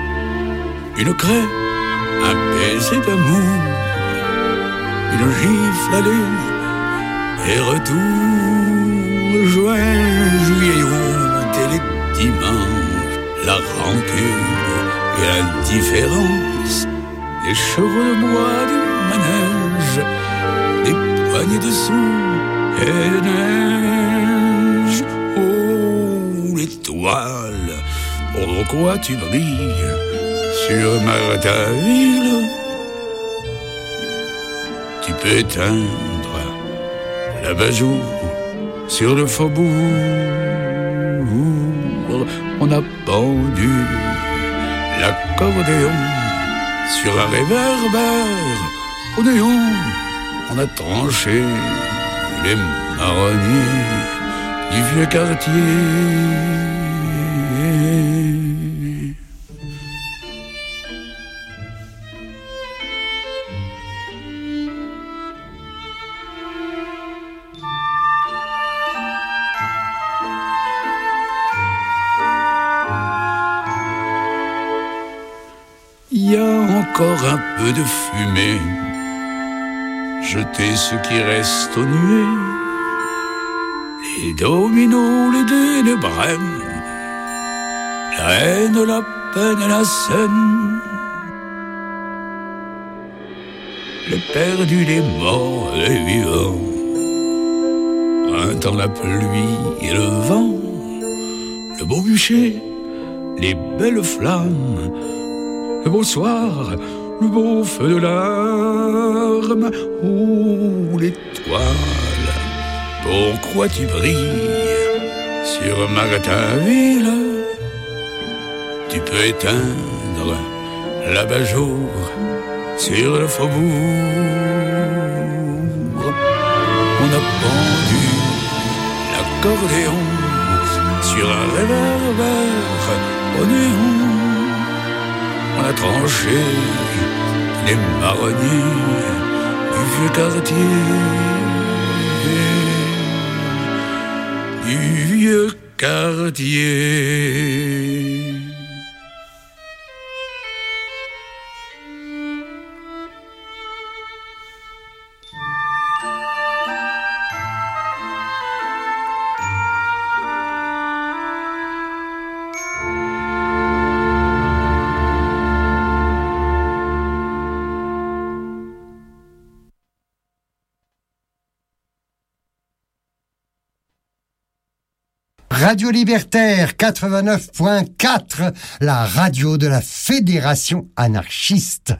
une craie, un baiser d'amour, une gifle allée et retour, juin, juillet, août et les dimanches, la rancune et l'indifférence, les chevaux de bois du manège, des poignées de sous et de neige. Oh, l'étoile, pourquoi tu brilles sur Martainville? Tu peux éteindre l'abat-jour sur le faubourg. On a pendu l'accordéon sur un réverbère au néon. On a tranché les marronniers du vieux quartier. Il y a encore un peu de fumée, jeter ce qui reste aux nuées, les dominos, les dés, les brèmes, la haine, la peine et la scène, les perdus, les morts, les vivants, printemps, la pluie et le vent, le beau bûcher, les belles flammes, le beau soir, le beau feu de larmes. Oh, l'étoile, pourquoi tu brilles sur Martainville? tu peux éteindre l'abat-jour sur le faubourg. On a pendu l'accordéon sur un réverbère au néon. On a tranché les marronniers du vieux quartier, du vieux quartier. Radio Libertaire quatre-vingt-neuf point quatre, la radio de la Fédération anarchiste.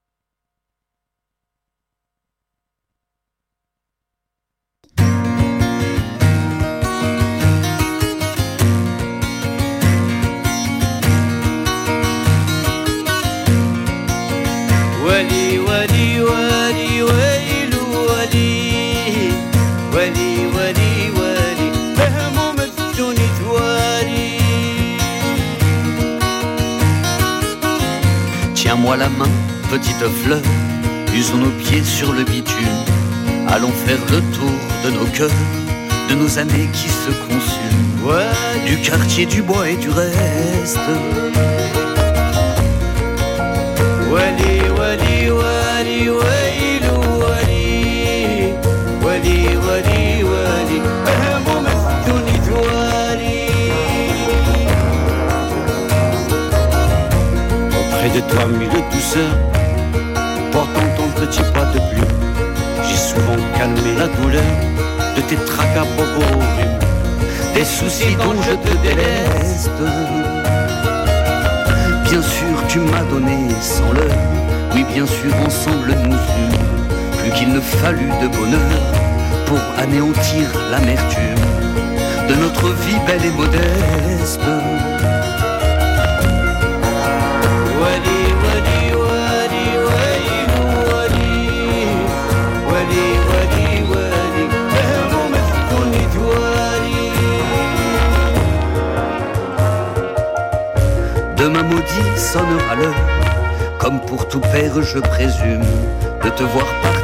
Wali wali wali wailu wali wali wali wali fahmu mفتوني توالي. Tiens-moi la main, petite fleur, usons nos pieds sur le bitume. Allons faire le tour de nos cœurs, de nos années qui se consument, ouais, du quartier, du bois et du reste. Wali wali wali wailu wali wali wali wali fahmu mفتوني توالي. Auprès de toi mille douceur, portant ton petit pas de plume, j'ai souvent calmé la douleur de tes tracas bobos, des soucis dont je te déleste. Bien sûr tu m'as donné sans l'heure, oui bien sûr ensemble nous eûmes plus qu'il ne fallut de bonheur pour anéantir l'amertume de notre vie belle et modeste. Wali wali wali wailu wali wali wali wali fahmu mفتوني توالي. Demain maudit sonnera l'heure, comme pour tout père je présume, de te voir partir